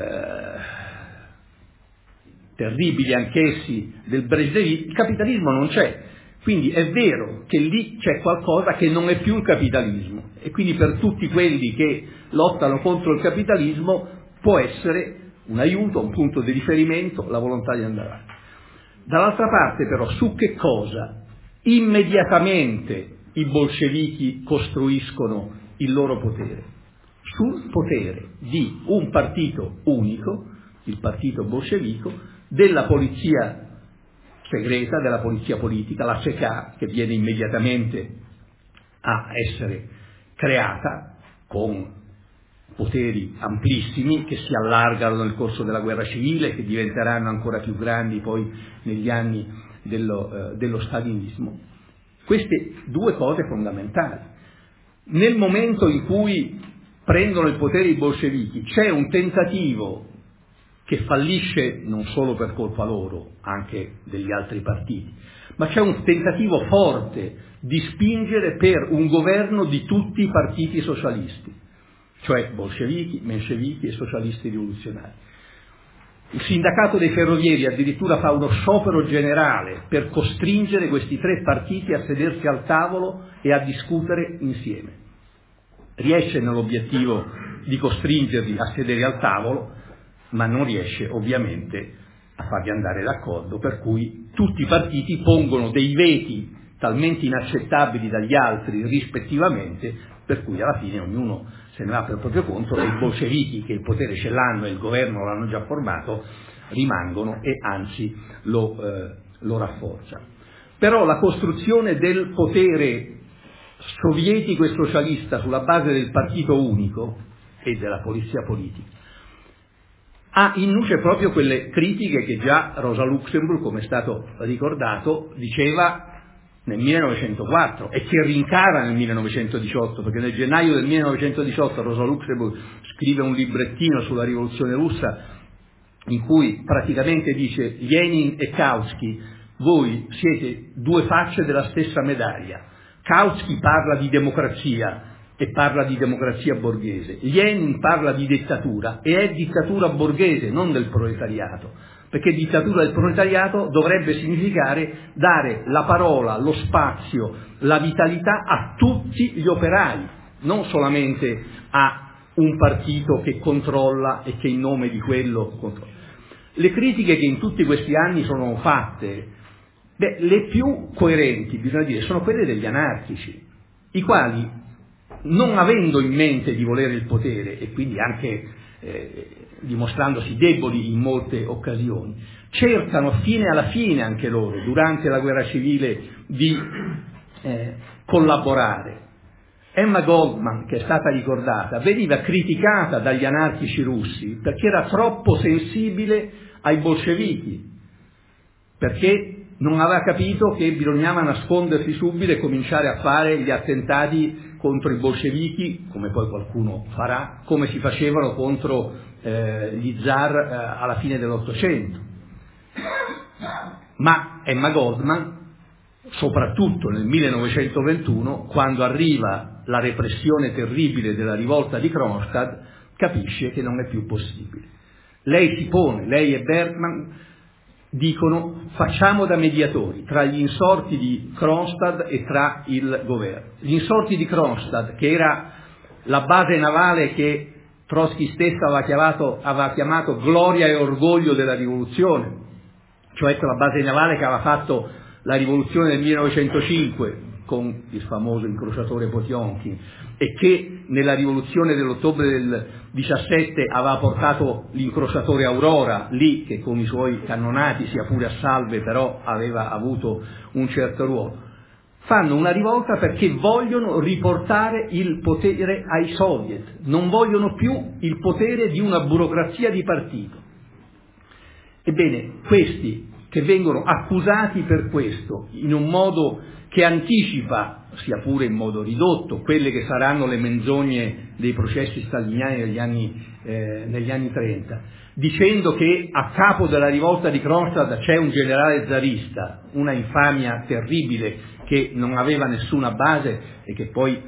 terribili anch'essi del brezhnevismo, il capitalismo non c'è. Quindi è vero che lì c'è qualcosa che non è più il capitalismo, e quindi per tutti quelli che lottano contro il capitalismo può essere un aiuto, un punto di riferimento, la volontà di andare avanti. Dall'altra parte però, su che cosa immediatamente i bolscevichi costruiscono il loro potere? Sul potere di un partito unico, il partito bolscevico, della polizia segreta, della polizia politica, la CK, che viene immediatamente a essere creata con poteri amplissimi che si allargano nel corso della guerra civile, che diventeranno ancora più grandi poi negli anni dello stalinismo. Queste due cose fondamentali. Nel momento in cui prendono il potere i bolscevichi c'è un tentativo che fallisce non solo per colpa loro, anche degli altri partiti, ma c'è un tentativo forte di spingere per un governo di tutti i partiti socialisti, cioè bolscevichi, menscevichi e socialisti rivoluzionari. Il sindacato dei ferrovieri addirittura fa uno sciopero generale per costringere questi tre partiti a sedersi al tavolo e a discutere insieme. Riesce nell'obiettivo di costringerli a sedere al tavolo, ma non riesce ovviamente a farli andare d'accordo, per cui tutti i partiti pongono dei veti talmente inaccettabili dagli altri rispettivamente, per cui alla fine ognuno se ne va per il proprio conto, e i bolscevichi, che il potere ce l'hanno e il governo l'hanno già formato, rimangono e anzi lo rafforzano. Però la costruzione del potere sovietico e socialista sulla base del partito unico e della polizia politica ha in nuce proprio quelle critiche che già Rosa Luxemburg, come è stato ricordato, diceva nel 1904 e che rincara nel 1918, perché nel gennaio del 1918 Rosa Luxemburg scrive un librettino sulla rivoluzione russa in cui praticamente dice: Lenin e Kautsky, voi siete due facce della stessa medaglia. Kautsky parla di democrazia e parla di democrazia borghese, Lenin parla di dittatura, e è dittatura borghese, non del proletariato, perché dittatura del proletariato dovrebbe significare dare la parola, lo spazio, la vitalità a tutti gli operai, non solamente a un partito che controlla e che in nome di quello controlla. Le critiche che in tutti questi anni sono fatte, le più coerenti, bisogna dire, sono quelle degli anarchici, i quali, non avendo in mente di volere il potere e quindi anche dimostrandosi deboli in molte occasioni, cercano fine alla fine anche loro, durante la guerra civile, di collaborare. Emma Goldman, che è stata ricordata, veniva criticata dagli anarchici russi perché era troppo sensibile ai bolscevichi, perché non aveva capito che bisognava nascondersi subito e cominciare a fare gli attentati contro i bolscevichi, come poi qualcuno farà, come si facevano contro gli zar alla fine dell'Ottocento. Ma Emma Goldman, soprattutto nel 1921, quando arriva la repressione terribile della rivolta di Kronstadt, capisce che non è più possibile. Lei si pone, lei e Bergman dicono: facciamo da mediatori tra gli insorti di Kronstadt e tra il governo. Gli insorti di Kronstadt, che era la base navale che Trotsky stesso aveva chiamato gloria e orgoglio della rivoluzione, cioè la base navale che aveva fatto la rivoluzione del 1905 con il famoso incrociatore Potionkin e che nella rivoluzione dell'ottobre del 17 aveva portato l'incrociatore Aurora, lì che con i suoi cannonati, sia pure a salve, però aveva avuto un certo ruolo. Fanno una rivolta perché vogliono riportare il potere ai soviet, non vogliono più il potere di una burocrazia di partito. Ebbene, questi che vengono accusati per questo in un modo che anticipa, sia pure in modo ridotto, quelle che saranno le menzogne dei processi staliniani negli anni 30, dicendo che a capo della rivolta di Kronstadt c'è un generale zarista, una infamia terribile che non aveva nessuna base e che poi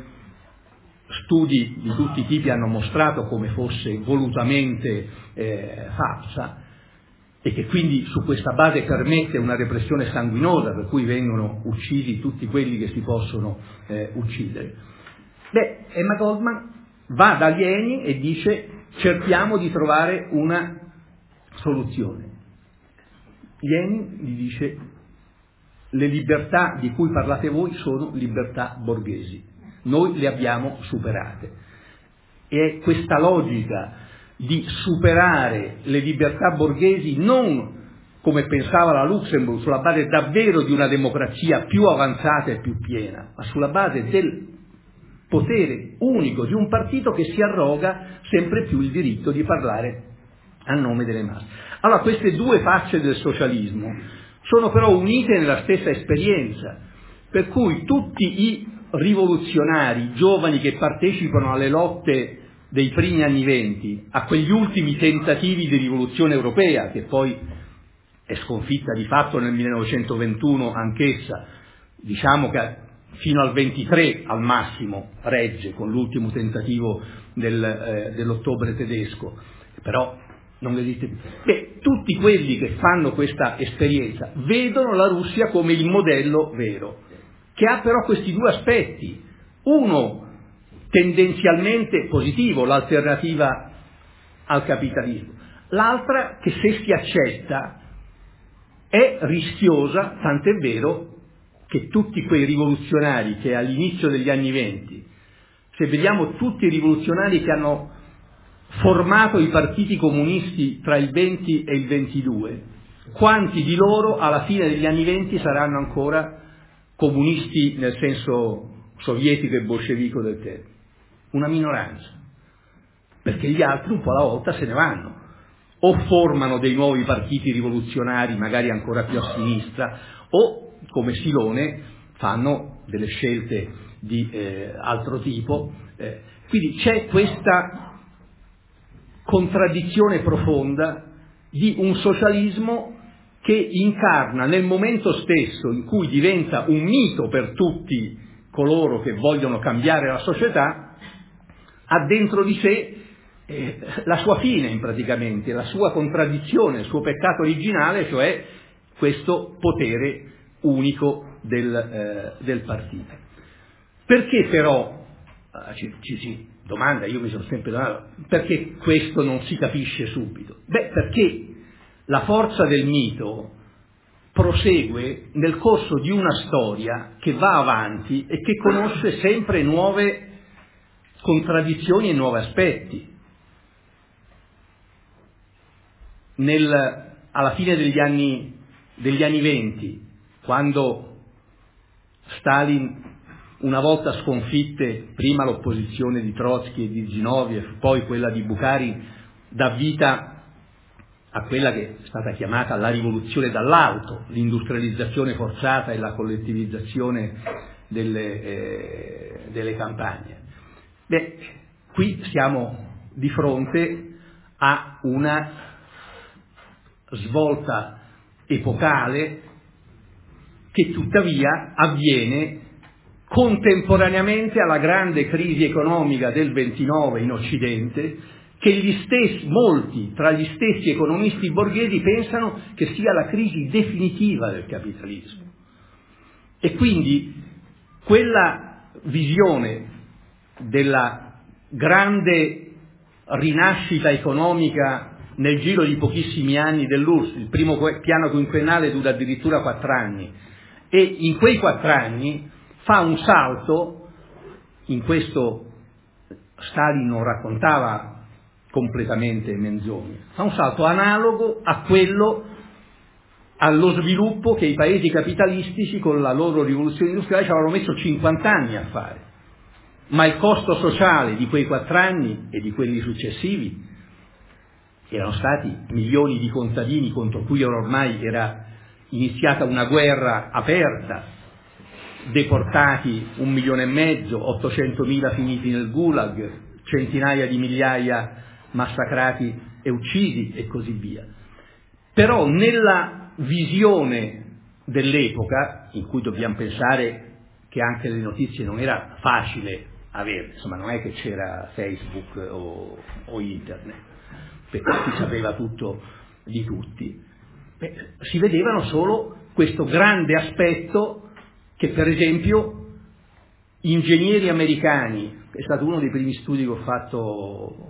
studi di tutti i tipi hanno mostrato come fosse volutamente falsa, e che quindi su questa base permette una repressione sanguinosa per cui vengono uccisi tutti quelli che si possono uccidere. Emma Goldman va da Lenin e dice: cerchiamo di trovare una soluzione. Lenin gli dice: le libertà di cui parlate voi sono libertà borghesi, noi le abbiamo superate. E questa logica di superare le libertà borghesi non come pensava la Luxemburg sulla base davvero di una democrazia più avanzata e più piena, ma sulla base del potere unico di un partito che si arroga sempre più il diritto di parlare a nome delle masse. Allora, queste due facce del socialismo sono però unite nella stessa esperienza, per cui tutti i rivoluzionari giovani che partecipano alle lotte dei primi anni '20, a quegli ultimi tentativi di rivoluzione europea, che poi è sconfitta di fatto nel 1921 anch'essa, diciamo che fino al 23 al massimo regge con l'ultimo tentativo dell'ottobre tedesco, però non esiste più. Tutti quelli che fanno questa esperienza vedono la Russia come il modello vero, che ha però questi due aspetti: uno tendenzialmente positivo, l'alternativa al capitalismo, l'altra che, se si accetta, è rischiosa, tant'è vero che tutti quei rivoluzionari che all'inizio degli anni '20, se vediamo tutti i rivoluzionari che hanno formato i partiti comunisti tra il 20 e il 22, quanti di loro alla fine degli anni '20 saranno ancora comunisti nel senso sovietico e bolscevico del termine? Una minoranza, perché gli altri un po' alla volta se ne vanno, o formano dei nuovi partiti rivoluzionari magari ancora più a sinistra, o come Silone fanno delle scelte di altro tipo. Quindi c'è questa contraddizione profonda di un socialismo che incarna nel momento stesso in cui diventa un mito per tutti coloro che vogliono cambiare la società, ha dentro di sé la sua fine, praticamente, la sua contraddizione, il suo peccato originale, cioè questo potere unico del partito. Perché però, ci si domanda, io mi sono sempre domandato, perché questo non si capisce subito? Perché la forza del mito prosegue nel corso di una storia che va avanti e che conosce sempre nuove contraddizioni e nuovi aspetti. Alla fine degli anni '20, quando Stalin, una volta sconfitte prima l'opposizione di Trotsky e di Zinoviev, poi quella di Bukharin, dà vita a quella che è stata chiamata la rivoluzione dall'alto, l'industrializzazione forzata e la collettivizzazione delle campagne. Qui siamo di fronte a una svolta epocale che tuttavia avviene contemporaneamente alla grande crisi economica del 29 in Occidente, che molti tra gli stessi economisti borghesi pensano che sia la crisi definitiva del capitalismo. E quindi quella visione della grande rinascita economica nel giro di pochissimi anni dell'URSS, il primo piano quinquennale dura addirittura 4 anni, e in quei 4 anni fa un salto, in questo Stalin non raccontava completamente menzogne, fa un salto analogo a allo sviluppo che i paesi capitalistici con la loro rivoluzione industriale ci avevano messo 50 anni a fare, ma il costo sociale di quei 4 anni e di quelli successivi erano stati milioni di contadini contro cui ormai era iniziata una guerra aperta, deportati 1,5 milioni, 800.000 finiti nel Gulag, centinaia di migliaia massacrati e uccisi e così via. Però nella visione dell'epoca, in cui dobbiamo pensare che anche le notizie non era facile avere, insomma non è che c'era Facebook o internet, perché si sapeva tutto di tutti, si vedevano solo questo grande aspetto che per esempio ingegneri americani, è stato uno dei primi studi che ho fatto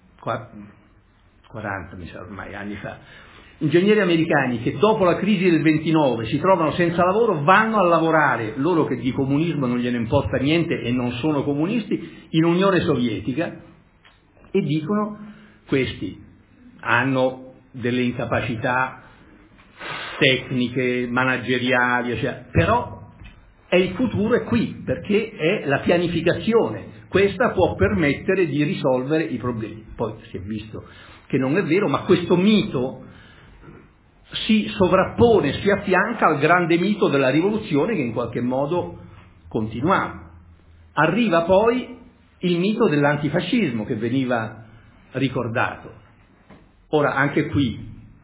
40 mi sa ormai anni fa, ingegneri americani che dopo la crisi del 29 si trovano senza lavoro, vanno a lavorare, loro che di comunismo non gliene importa niente e non sono comunisti, in Unione Sovietica, e dicono: questi hanno delle incapacità tecniche, manageriali, cioè, però il futuro è qui, perché è la pianificazione, questa può permettere di risolvere i problemi. Poi si è visto che non è vero, ma questo mito si sovrappone, si affianca al grande mito della rivoluzione che in qualche modo continuava. Arriva poi il mito dell'antifascismo che veniva ricordato. Ora, anche qui,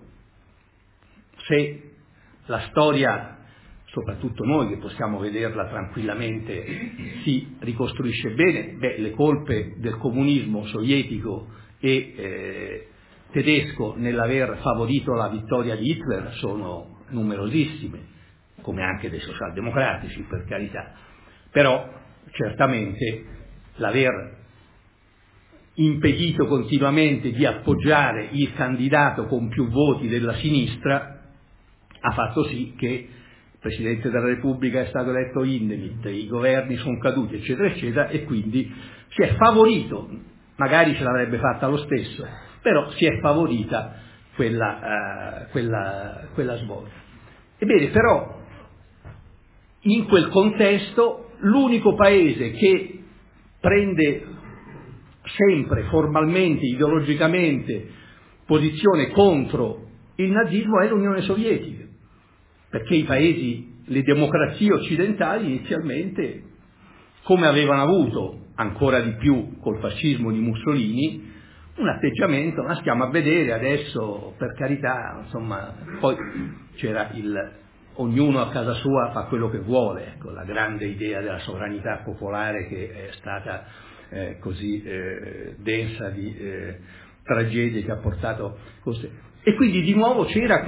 se la storia, soprattutto noi che possiamo vederla tranquillamente, si ricostruisce bene, le colpe del comunismo sovietico e tedesco nell'aver favorito la vittoria di Hitler sono numerosissime, come anche dei socialdemocratici, per carità, però certamente l'aver impedito continuamente di appoggiare il candidato con più voti della sinistra ha fatto sì che il Presidente della Repubblica è stato eletto indemit, i governi sono caduti, eccetera, eccetera, e quindi si è favorito, magari ce l'avrebbe fatta lo stesso, però si è favorita quella svolta. Ebbene, però, in quel contesto, l'unico paese che prende sempre formalmente, ideologicamente, posizione contro il nazismo è l'Unione Sovietica, perché i paesi, le democrazie occidentali inizialmente, come avevano avuto ancora di più col fascismo di Mussolini, un atteggiamento, ma stiamo a vedere adesso, per carità, insomma, poi c'era ognuno a casa sua fa quello che vuole, ecco, la grande idea della sovranità popolare che è stata così densa di tragedie che ha portato cose. E quindi di nuovo c'era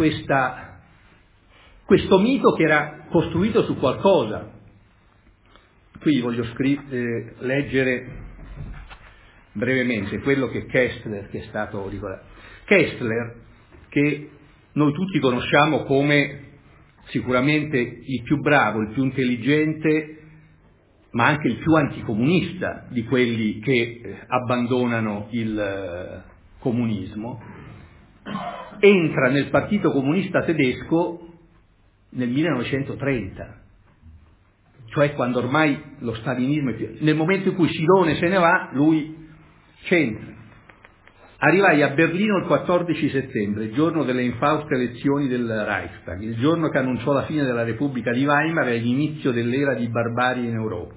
questo mito che era costruito su qualcosa. Qui voglio leggere brevemente quello che Kessler, che è stato ricordato. Kessler, che noi tutti conosciamo come sicuramente il più bravo, il più intelligente, ma anche il più anticomunista di quelli che abbandonano il comunismo, entra nel Partito Comunista Tedesco nel 1930, cioè quando ormai lo stalinismo nel momento in cui Silone se ne va, lui c'entra. Arrivai a Berlino il 14 settembre, il giorno delle infauste elezioni del Reichstag, il giorno che annunciò la fine della Repubblica di Weimar e l'inizio dell'era di barbarie in Europa.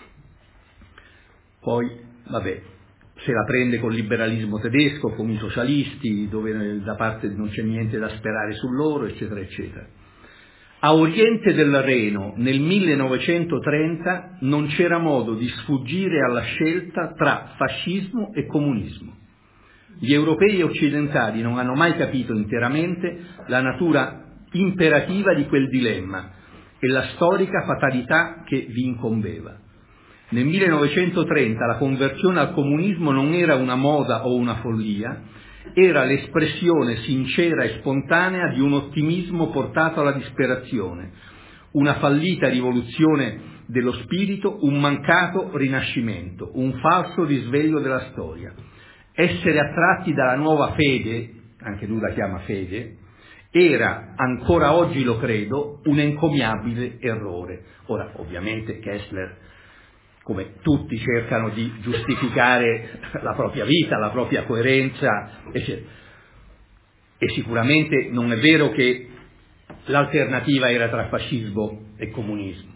Poi, vabbè, se la prende col liberalismo tedesco, con i socialisti, dove da parte non c'è niente da sperare su loro, eccetera, eccetera. A oriente del Reno, nel 1930, non c'era modo di sfuggire alla scelta tra fascismo e comunismo. Gli europei occidentali non hanno mai capito interamente la natura imperativa di quel dilemma e la storica fatalità che vi incombeva. Nel 1930 la conversione al comunismo non era una moda o una follia, era l'espressione sincera e spontanea di un ottimismo portato alla disperazione, una fallita rivoluzione dello spirito, un mancato rinascimento, un falso risveglio della storia. Essere attratti dalla nuova fede, anche lui la chiama fede, era, ancora oggi lo credo, un encomiabile errore. Ora, ovviamente Kessler, come tutti, cercano di giustificare la propria vita, la propria coerenza, eccetera. E sicuramente non è vero che l'alternativa era tra fascismo e comunismo.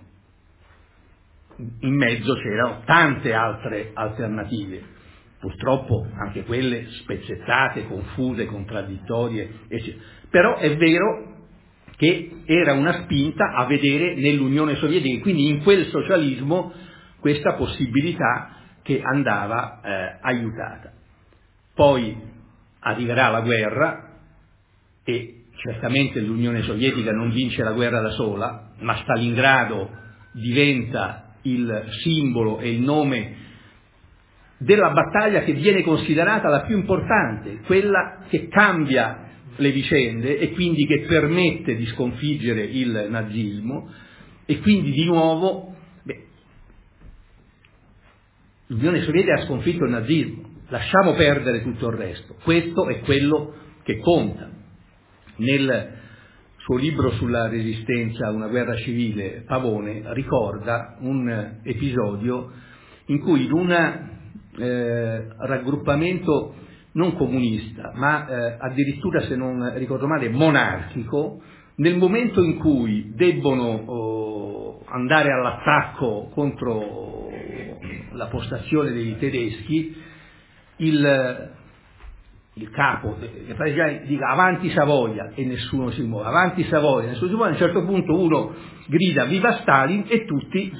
In mezzo c'erano tante altre alternative, purtroppo anche quelle spezzettate, confuse, contraddittorie, eccetera. Però è vero che era una spinta a vedere nell'Unione Sovietica, quindi in quel socialismo, questa possibilità che andava aiutata. Poi arriverà la guerra e certamente l'Unione Sovietica non vince la guerra da sola, ma Stalingrado diventa il simbolo e il nome della battaglia che viene considerata la più importante, quella che cambia le vicende e quindi che permette di sconfiggere il nazismo, e quindi di nuovo l'Unione Sovietica ha sconfitto il nazismo, lasciamo perdere tutto il resto, questo è quello che conta. Nel suo libro sulla resistenza, una guerra civile, Pavone ricorda un episodio in cui in un raggruppamento non comunista, ma addirittura, se non ricordo male, monarchico, nel momento in cui debbono andare all'attacco contro la postazione dei tedeschi, il capo dei partigiani dica avanti Savoia e nessuno si muove, avanti Savoia, nessuno si muove. A un certo punto uno grida viva Stalin e tutti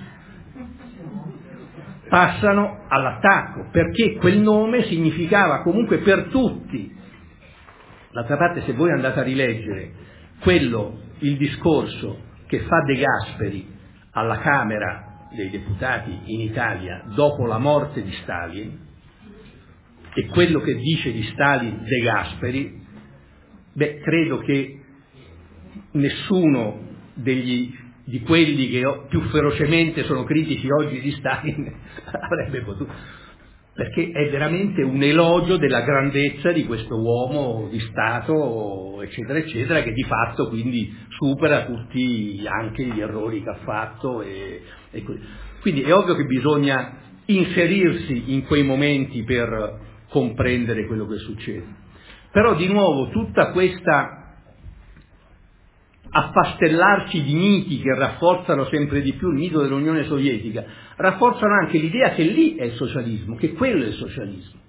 passano all'attacco, perché quel nome significava comunque per tutti. D'altra parte, se voi andate a rileggere il discorso che fa De Gasperi alla Camera dei Deputati in Italia dopo la morte di Stalin, e quello che dice di Stalin De Gasperi, credo che nessuno di quelli che più ferocemente sono critici oggi di Stalin avrebbe potuto, perché è veramente un elogio della grandezza di questo uomo di Stato, eccetera, eccetera, che di fatto quindi supera tutti anche gli errori che ha fatto. Quindi è ovvio che bisogna inserirsi in quei momenti per comprendere quello che succede. Però di nuovo tutta questa affastellarci di miti che rafforzano sempre di più il mito dell'Unione Sovietica, rafforzano anche l'idea che lì è il socialismo, che quello è il socialismo.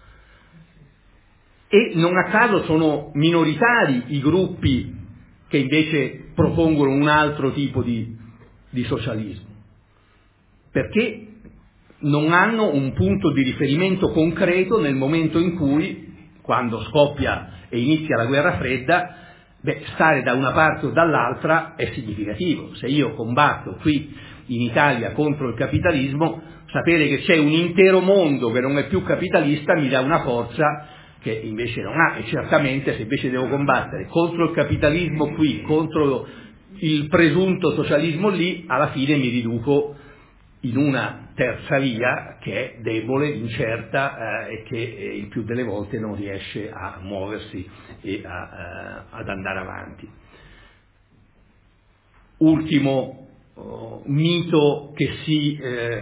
E non a caso sono minoritari i gruppi che invece propongono un altro tipo di socialismo, perché non hanno un punto di riferimento concreto nel momento in cui, quando scoppia e inizia la guerra fredda, stare da una parte o dall'altra è significativo. Se io combatto qui in Italia contro il capitalismo, sapere che c'è un intero mondo che non è più capitalista mi dà una forza che invece non ha, e certamente se invece devo combattere contro il capitalismo qui, contro il presunto socialismo lì, alla fine mi riduco in una terza via che è debole, incerta e che il più delle volte non riesce a muoversi e ad andare avanti. Ultimo mito che si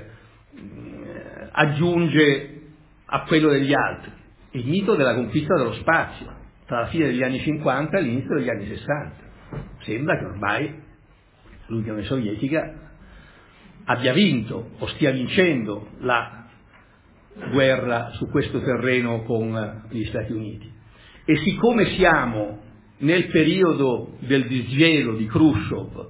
aggiunge a quello degli altri, il mito della conquista dello spazio tra la fine degli anni 50 e l'inizio degli anni 60. Sembra che ormai l'Unione Sovietica abbia vinto o stia vincendo la guerra su questo terreno con gli Stati Uniti. E siccome siamo nel periodo del disgelo di Khrushchev,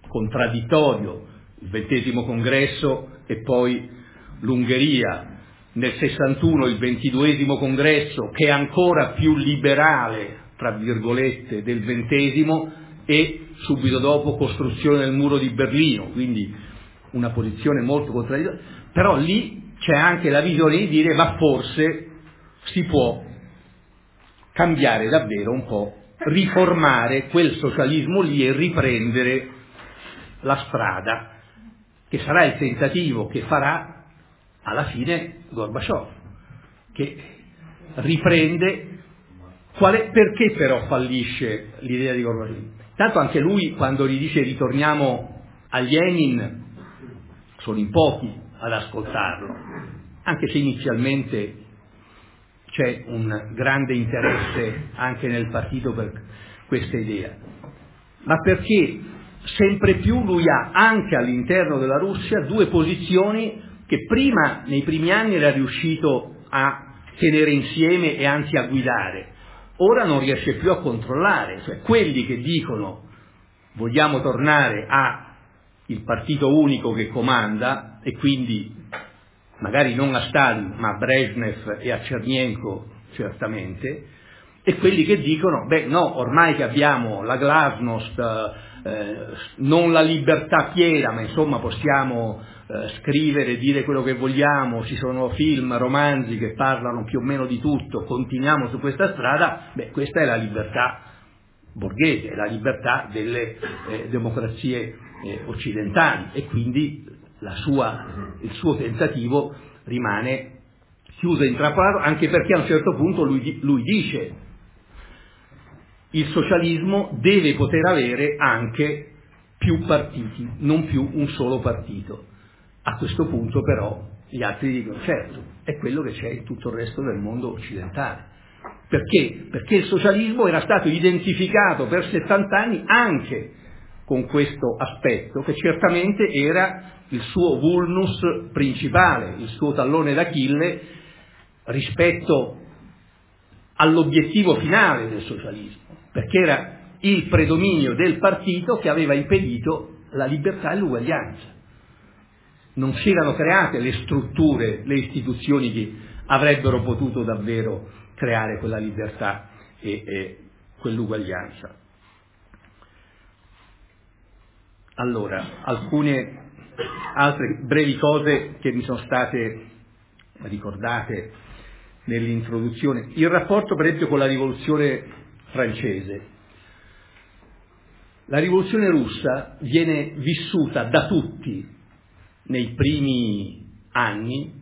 contraddittorio, il XX congresso e poi l'Ungheria nel 61 il 22esimo congresso, che è ancora più liberale, tra virgolette, del 20esimo, e subito dopo costruzione del muro di Berlino, quindi una posizione molto contraddittoria, però lì c'è anche la visione di dire ma forse si può cambiare davvero un po', riformare quel socialismo lì e riprendere la strada che sarà il tentativo che farà alla fine Gorbaciov, che riprende perché però fallisce l'idea di Gorbaciov. Tanto anche lui, quando gli dice ritorniamo a Lenin, sono in pochi ad ascoltarlo, anche se inizialmente c'è un grande interesse anche nel partito per questa idea, ma perché sempre più lui ha anche all'interno della Russia due posizioni che prima, nei primi anni, era riuscito a tenere insieme e anzi a guidare. Ora non riesce più a controllare, cioè quelli che dicono vogliamo tornare al partito unico che comanda, e quindi magari non a Stalin ma a Brezhnev e a Chernenko certamente, e quelli che dicono beh no, ormai che abbiamo la glasnost, non la libertà piena, ma insomma possiamo scrivere, dire quello che vogliamo, ci sono film, romanzi che parlano più o meno di tutto, continuiamo su questa strada, beh questa è la libertà borghese, è la libertà delle democrazie occidentali, e quindi il suo tentativo rimane chiuso e intrappolato, anche perché a un certo punto lui dice il socialismo deve poter avere anche più partiti, non più un solo partito. A questo punto però gli altri dicono certo, è quello che c'è in tutto il resto del mondo occidentale. Perché? Perché il socialismo era stato identificato per 70 anni anche con questo aspetto, che certamente era il suo vulnus principale, il suo tallone d'Achille rispetto all'obiettivo finale del socialismo, perché era il predominio del partito che aveva impedito la libertà e l'uguaglianza. Non si erano create le strutture, le istituzioni che avrebbero potuto davvero creare quella libertà e quell'uguaglianza. Allora, alcune altre brevi cose che mi sono state ricordate nell'introduzione. Il rapporto, per esempio, con la rivoluzione francese. La rivoluzione russa viene vissuta da tutti nei primi anni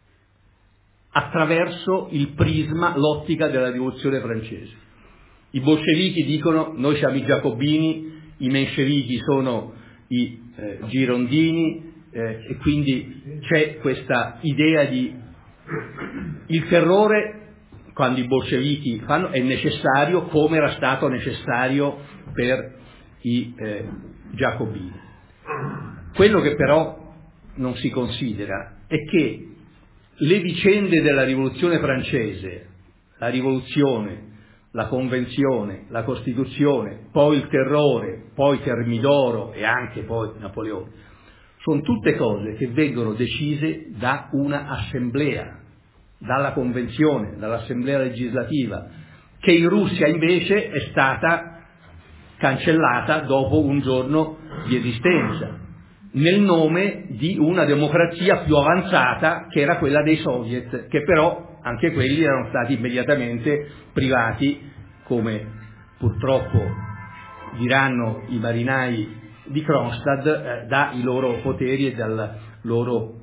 attraverso il prisma, l'ottica della rivoluzione francese. I bolscevichi dicono noi siamo i giacobini, i menscevichi sono i girondini, e quindi c'è questa idea di il terrore, quando i bolscevichi fanno, è necessario come era stato necessario per i giacobini. Quello che però non si considera è che le vicende della rivoluzione francese, la rivoluzione, la convenzione, la Costituzione, poi il terrore, poi Termidoro e anche poi Napoleone, sono tutte cose che vengono decise da una assemblea, dalla convenzione, dall'assemblea legislativa, che in Russia invece è stata cancellata dopo un giorno di esistenza, nel nome di una democrazia più avanzata che era quella dei soviet, che però anche quelli erano stati immediatamente privati, come purtroppo diranno i marinai di Kronstadt, dai loro poteri e dalla loro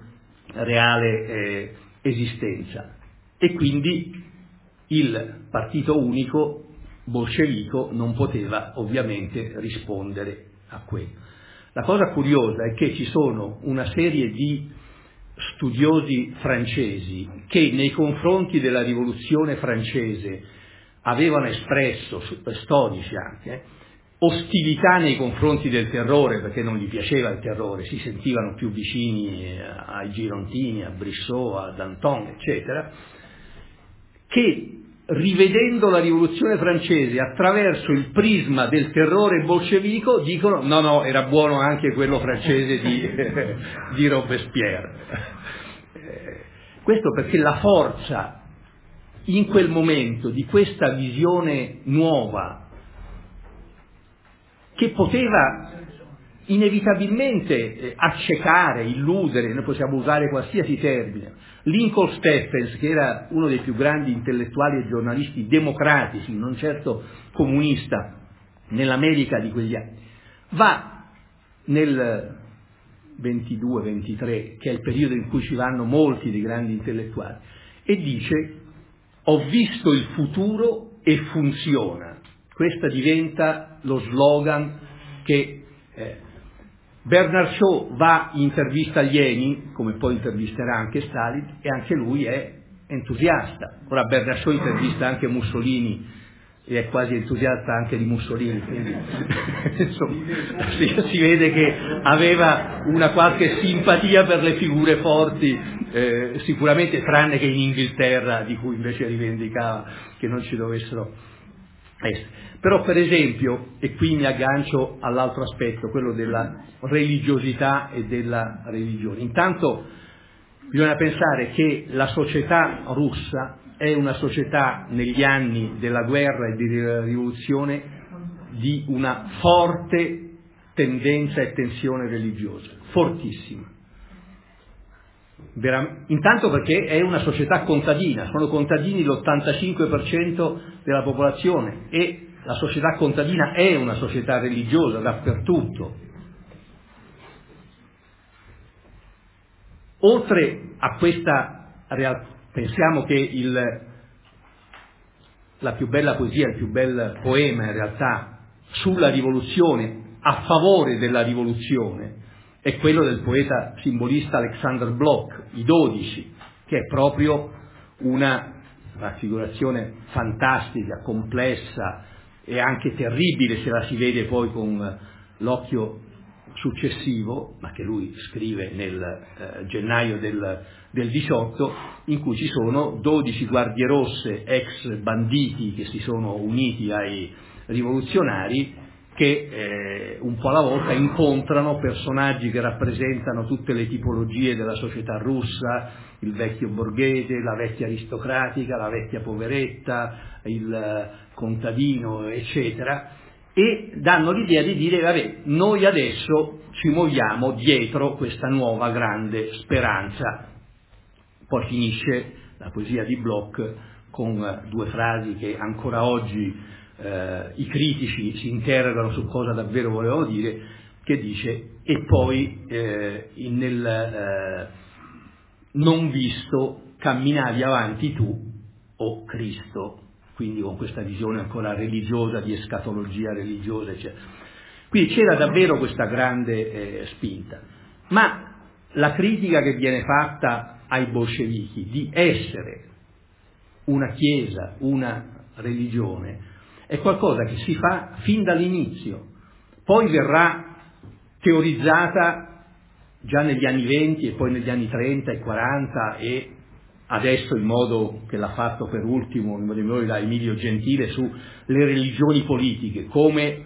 reale esistenza. E quindi il partito unico bolscevico non poteva ovviamente rispondere a quello. La cosa curiosa è che ci sono una serie di studiosi francesi che nei confronti della rivoluzione francese avevano espresso, storici anche, ostilità nei confronti del terrore, perché non gli piaceva il terrore, si sentivano più vicini ai Girontini, a Brissot, a Danton, eccetera, che rivedendo la rivoluzione francese attraverso il prisma del terrore bolscevico dicono no, era buono anche quello francese di Robespierre. Questo perché la forza in quel momento di questa visione nuova, che poteva inevitabilmente accecare, illudere, noi possiamo usare qualsiasi termine. Lincoln Stephens, che era uno dei più grandi intellettuali e giornalisti democratici, non certo comunista, nell'America di quegli anni, va nel 22-23, che è il periodo in cui ci vanno molti dei grandi intellettuali, e dice: ho visto il futuro e funziona. Questa diventa lo slogan che Bernard Shaw va in intervista a Lenin, come poi intervisterà anche Stalin, e anche lui è entusiasta. Ora Bernard Shaw intervista anche Mussolini e è quasi entusiasta anche di Mussolini, quindi insomma, si vede che aveva una qualche simpatia per le figure forti, sicuramente, tranne che in Inghilterra, di cui invece rivendicava che non ci dovessero essere. Però per esempio, e qui mi aggancio all'altro aspetto, quello della religiosità e della religione. Intanto bisogna pensare che la società russa è una società negli anni della guerra e della rivoluzione di una forte tendenza e tensione religiosa, fortissima. Intanto perché è una società contadina, sono contadini l'85% della popolazione, e la società contadina è una società religiosa dappertutto. Oltre a questa realtà, pensiamo che la più bella poesia, il più bel poema in realtà sulla rivoluzione, a favore della rivoluzione, è quello del poeta simbolista Alexander Blok, I 12, che è proprio una raffigurazione fantastica, complessa e anche terribile se la si vede poi con l'occhio successivo, ma che lui scrive nel gennaio del 18, in cui ci sono 12 guardie rosse, ex banditi che si sono uniti ai rivoluzionari, che un po' alla volta incontrano personaggi che rappresentano tutte le tipologie della società russa, il vecchio borghese, la vecchia aristocratica, la vecchia poveretta, il contadino, eccetera, e danno l'idea di dire: vabbè, noi adesso ci muoviamo dietro questa nuova grande speranza. Poi finisce la poesia di Blok con due frasi che ancora oggi i critici si interrogano su cosa davvero volevano dire, che dice: e poi nel non visto camminavi avanti tu, o Cristo, quindi con questa visione ancora religiosa, di escatologia religiosa, eccetera. Quindi c'era davvero questa grande spinta, ma la critica che viene fatta ai bolscevichi di essere una chiesa, una religione, è qualcosa che si fa fin dall'inizio, poi verrà teorizzata già negli anni 20 e poi negli anni 30 e 40 e adesso in modo che l'ha fatto per ultimo da Emilio Gentile sulle religioni politiche, come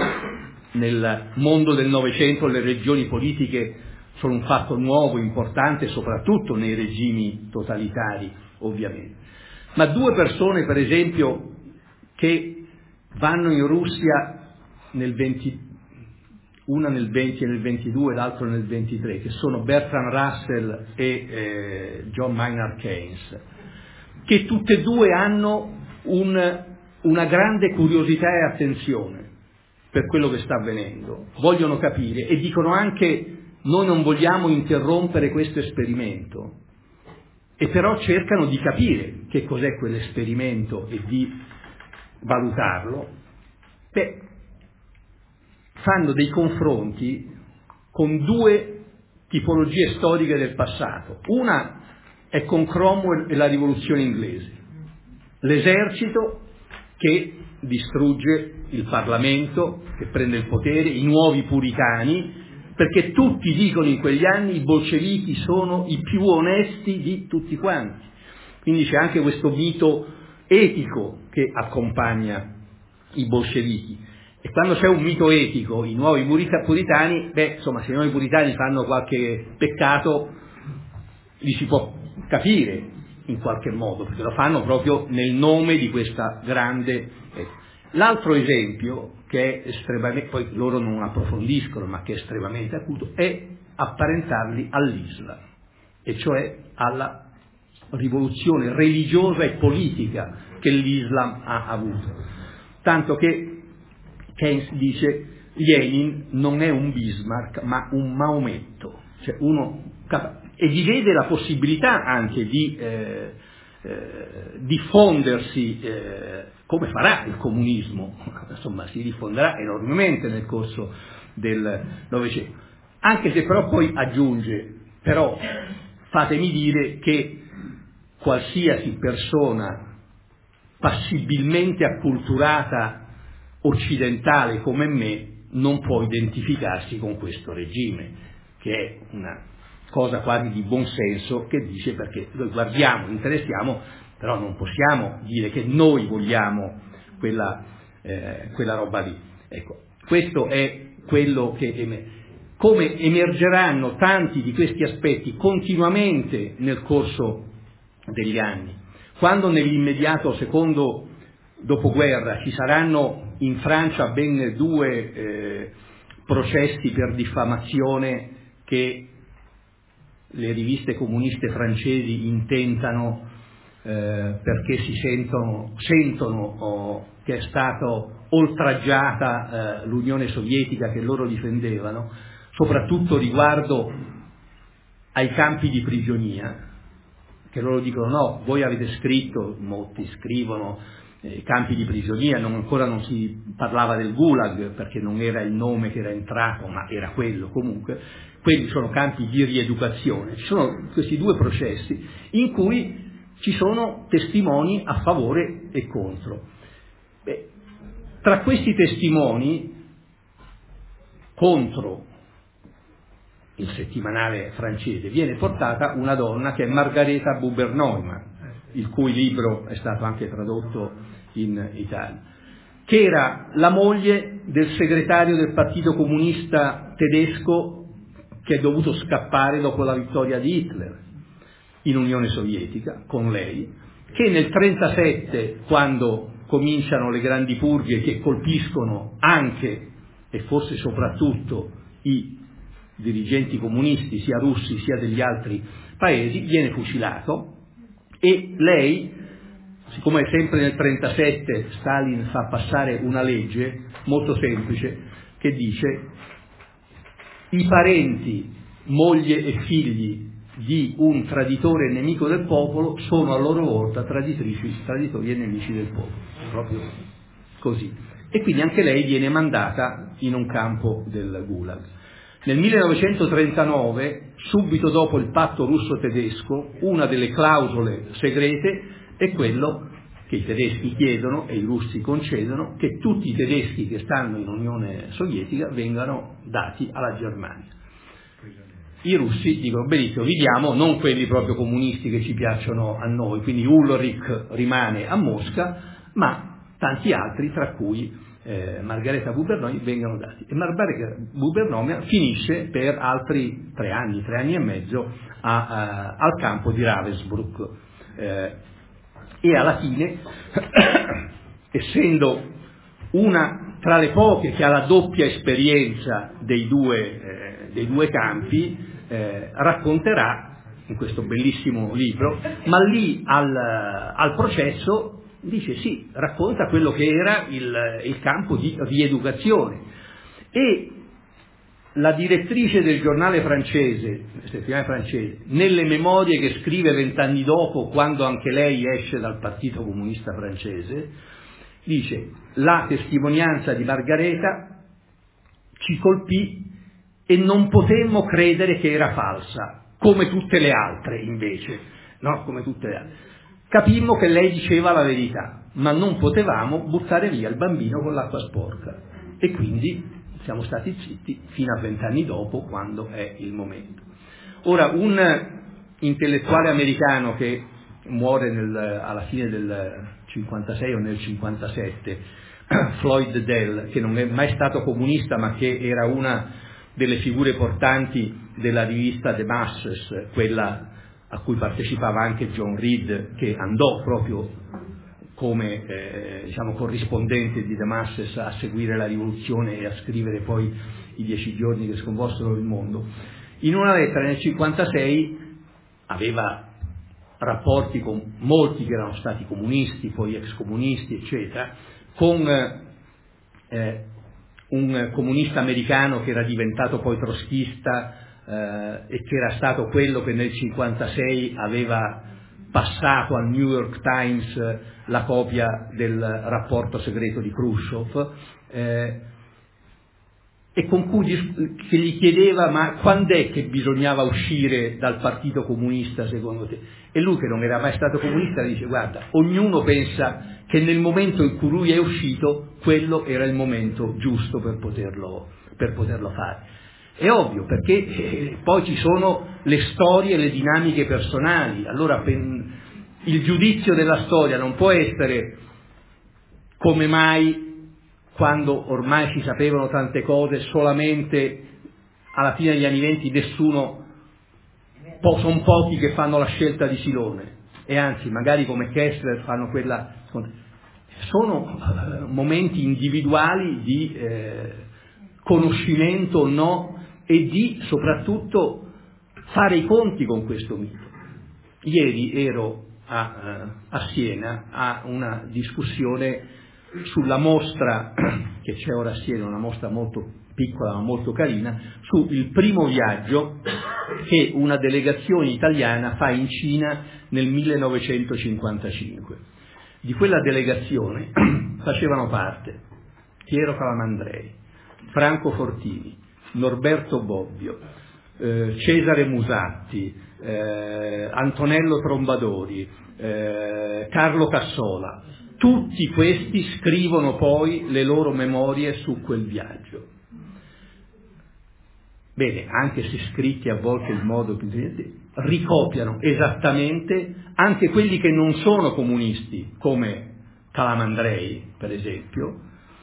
nel mondo del Novecento le religioni politiche sono un fatto nuovo, importante, soprattutto nei regimi totalitari, ovviamente. Ma due persone, per esempio, che vanno in Russia una nel 20 e nel 22, l'altro nel 23, che sono Bertrand Russell e John Maynard Keynes, che tutte e due hanno una grande curiosità e attenzione per quello che sta avvenendo, vogliono capire e dicono anche: noi non vogliamo interrompere questo esperimento, e però cercano di capire che cos'è quell'esperimento e di valutarlo. Fanno dei confronti con due tipologie storiche del passato. Una è con Cromwell e la rivoluzione inglese, l'esercito che distrugge il Parlamento, che prende il potere, i nuovi puritani, perché tutti dicono in quegli anni i bolscevichi sono i più onesti di tutti quanti. Quindi c'è anche questo mito etico che accompagna i bolscevichi. E quando c'è un mito etico, i nuovi puritani, insomma, se i nuovi puritani fanno qualche peccato, li si può capire in qualche modo, perché lo fanno proprio nel nome di questa grande... L'altro esempio, che è estremamente, poi loro non approfondiscono, ma che è estremamente acuto, è apparentarli all'Islam, e cioè alla rivoluzione religiosa e politica che l'Islam ha avuto. Tanto che Keynes dice Lenin non è un Bismarck ma un Maometto, cioè e gli vede la possibilità anche di diffondersi come farà il comunismo, insomma si diffonderà enormemente nel corso del Novecento, anche se però poi aggiunge, però fatemi dire che qualsiasi persona passibilmente acculturata occidentale come me non può identificarsi con questo regime, che è una cosa quasi di buonsenso, che dice perché noi guardiamo, interessiamo, però non possiamo dire che noi vogliamo quella roba lì. Ecco, questo è quello che come emergeranno tanti di questi aspetti continuamente nel corso degli anni. Quando nell'immediato secondo dopoguerra ci saranno in Francia ben 2 processi per diffamazione che le riviste comuniste francesi intentano perché si sentono che è stato oltraggiata l'Unione Sovietica che loro difendevano, soprattutto riguardo ai campi di prigionia, che loro dicono no, voi avete scritto, molti scrivono campi di prigionia, ancora non si parlava del Gulag perché non era il nome che era entrato, ma era quello comunque, quelli sono campi di rieducazione. Ci sono questi 2 processi in cui ci sono testimoni a favore e contro. Tra questi testimoni contro il settimanale francese viene portata una donna che è Margareta Buber-Neumann, il cui libro è stato anche tradotto in Italia, che era la moglie del segretario del Partito Comunista tedesco che è dovuto scappare dopo la vittoria di Hitler in Unione Sovietica con lei, che nel 1937, quando cominciano le grandi purghe che colpiscono anche e forse soprattutto i dirigenti comunisti sia russi sia degli altri paesi, viene fucilato, e lei, siccome sempre nel 1937 Stalin fa passare una legge molto semplice che dice i parenti, moglie e figli di un traditore e nemico del popolo sono a loro volta traditori e nemici del popolo, proprio così. E quindi anche lei viene mandata in un campo del Gulag. Nel 1939, subito dopo il patto russo-tedesco, una delle clausole segrete è quello che i tedeschi chiedono e i russi concedono, che tutti i tedeschi che stanno in Unione Sovietica vengano dati alla Germania. I russi dicono benissimo, vi diamo non quelli proprio comunisti che ci piacciono a noi, quindi Ulrich rimane a Mosca, ma tanti altri, tra cui Margareta Buber-Neumann, vengano dati. E Margareta Buber-Neumann finisce per altri 3 anni e mezzo al campo di Ravensbrück, e alla fine, essendo una tra le poche che ha la doppia esperienza dei due campi, racconterà in questo bellissimo libro, ma lì al processo dice sì, racconta quello che era il campo di rieducazione. E la direttrice del giornale francese, settimanale francese, nelle memorie che scrive 20 anni dopo, quando anche lei esce dal Partito Comunista francese, dice: la testimonianza di Margareta ci colpì e non potemmo credere che era falsa, come tutte le altre invece, no? Come tutte le altre. Capimmo che lei diceva la verità, ma non potevamo buttare via il bambino con l'acqua sporca, e quindi siamo stati zitti fino a 20 anni dopo, quando è il momento. Ora, un intellettuale americano che muore alla fine del 56 o nel 57, Floyd Dell, che non è mai stato comunista ma che era una delle figure portanti della rivista The Masses, quella a cui partecipava anche John Reed, che andò proprio come corrispondente di De Masses a seguire la rivoluzione e a scrivere poi i 10 giorni che sconvolsero il mondo. In una lettera nel 1956 aveva rapporti con molti che erano stati comunisti, poi ex comunisti, eccetera, con un comunista americano che era diventato poi trotskista e che era stato quello che nel 1956 aveva passato al New York Times la copia del rapporto segreto di Khrushchev, e con cui che gli chiedeva: ma quando è che bisognava uscire dal partito comunista secondo te? E lui, che non era mai stato comunista, dice: guarda, ognuno pensa che nel momento in cui lui è uscito quello era il momento giusto per poterlo fare. È ovvio, perché poi ci sono le storie e le dinamiche personali. Allora il giudizio della storia non può essere come mai, quando ormai si sapevano tante cose, solamente alla fine degli anni 20 nessuno, sono pochi che fanno la scelta di Silone, e anzi magari come Kessler fanno quella. Sono momenti individuali di conoscimento o no, e di soprattutto fare i conti con questo mito. Ieri ero a Siena a una discussione sulla mostra che c'è ora a Siena, una mostra molto piccola ma molto carina, sul primo viaggio che una delegazione italiana fa in Cina nel 1955. Di quella delegazione facevano parte Piero Calamandrei, Franco Fortini, Norberto Bobbio, Cesare Musatti, Antonello Trombadori, Carlo Cassola. Tutti questi scrivono poi le loro memorie su quel viaggio. Bene, anche se scritti a volte in modo più ricopiano esattamente anche quelli che non sono comunisti, come Calamandrei, per esempio,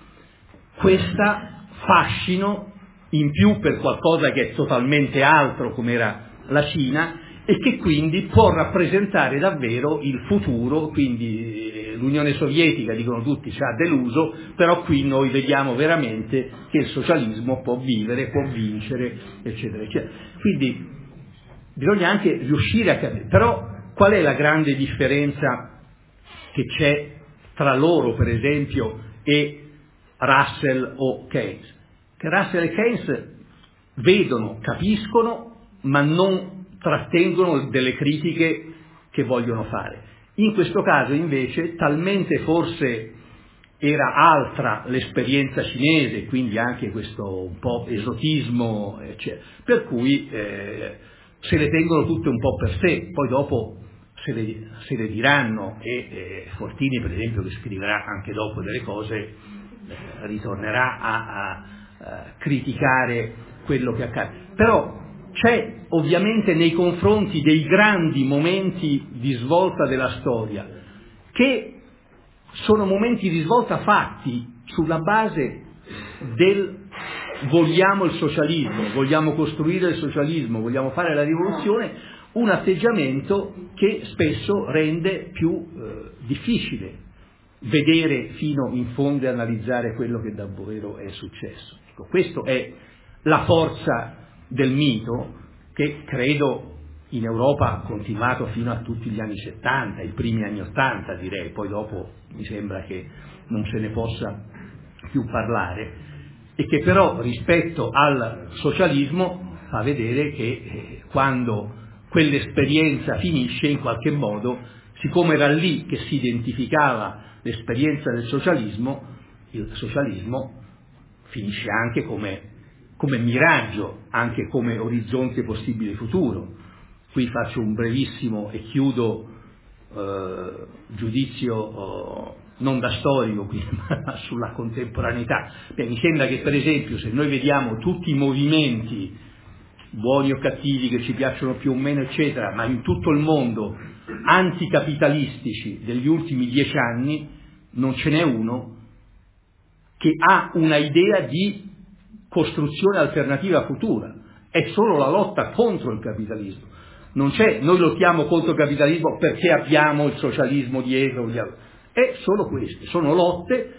questa fascino in più per qualcosa che è totalmente altro, come era la Cina, e che quindi può rappresentare davvero il futuro. Quindi l'Unione Sovietica, dicono tutti, ci ha deluso, però qui noi vediamo veramente che il socialismo può vivere, può vincere, eccetera, eccetera. Quindi bisogna anche riuscire a capire. Però qual è la grande differenza che c'è tra loro, per esempio, e Russell o Keynes? Che Russell e Keynes vedono, capiscono, ma non trattengono delle critiche che vogliono fare. In questo caso invece talmente forse era altra l'esperienza cinese, quindi anche questo un po' esotismo, eccetera, per cui se le tengono tutte un po' per sé, poi dopo se le diranno, e Fortini per esempio, che scriverà anche dopo delle cose, ritornerà a criticare quello che accade. Però c'è ovviamente nei confronti dei grandi momenti di svolta della storia, che sono momenti di svolta fatti sulla base del vogliamo il socialismo, vogliamo costruire il socialismo, vogliamo fare la rivoluzione, un atteggiamento che spesso rende più difficile vedere fino in fondo e analizzare quello che davvero è successo. Ecco, questa è la forza del mito, che credo in Europa ha continuato fino a tutti gli anni 70, i primi anni 80 direi, poi dopo mi sembra che non se ne possa più parlare, e che però rispetto al socialismo fa vedere che quando quell'esperienza finisce, in qualche modo, siccome era lì che si identificava l'esperienza del socialismo, il socialismo finisce anche come miraggio, anche come orizzonte possibile futuro. Qui faccio un brevissimo e chiudo giudizio non da storico, ma sulla contemporaneità. Mi sembra che per esempio se noi vediamo tutti i movimenti, buoni o cattivi, che ci piacciono più o meno eccetera, ma in tutto il mondo anticapitalistici degli ultimi 10 anni, non ce n'è uno che ha una idea di costruzione alternativa futura, è solo la lotta contro il capitalismo. noi lottiamo contro il capitalismo perché abbiamo il socialismo dietro, è solo queste, sono lotte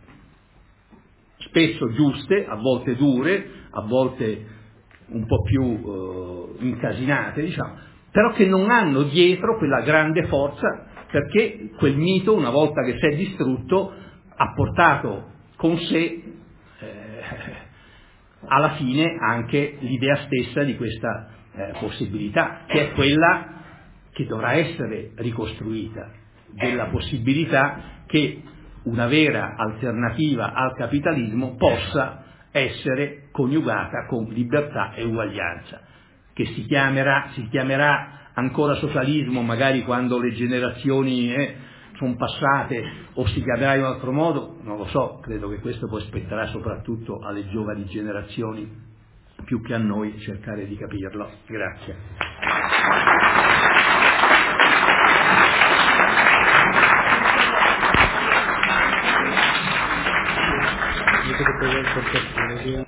spesso giuste, a volte dure, a volte un po' più incasinate, diciamo, però che non hanno dietro quella grande forza, perché quel mito, una volta che si è distrutto, ha portato con sé alla fine anche l'idea stessa di questa possibilità, che è quella che dovrà essere ricostruita, della possibilità che una vera alternativa al capitalismo possa essere coniugata con libertà e uguaglianza, che si chiamerà ancora socialismo magari quando le generazioni sono passate, o si chiamerà in un altro modo, non lo so, credo che questo poi spetterà soprattutto alle giovani generazioni più che a noi cercare di capirlo. Grazie. Yo creo que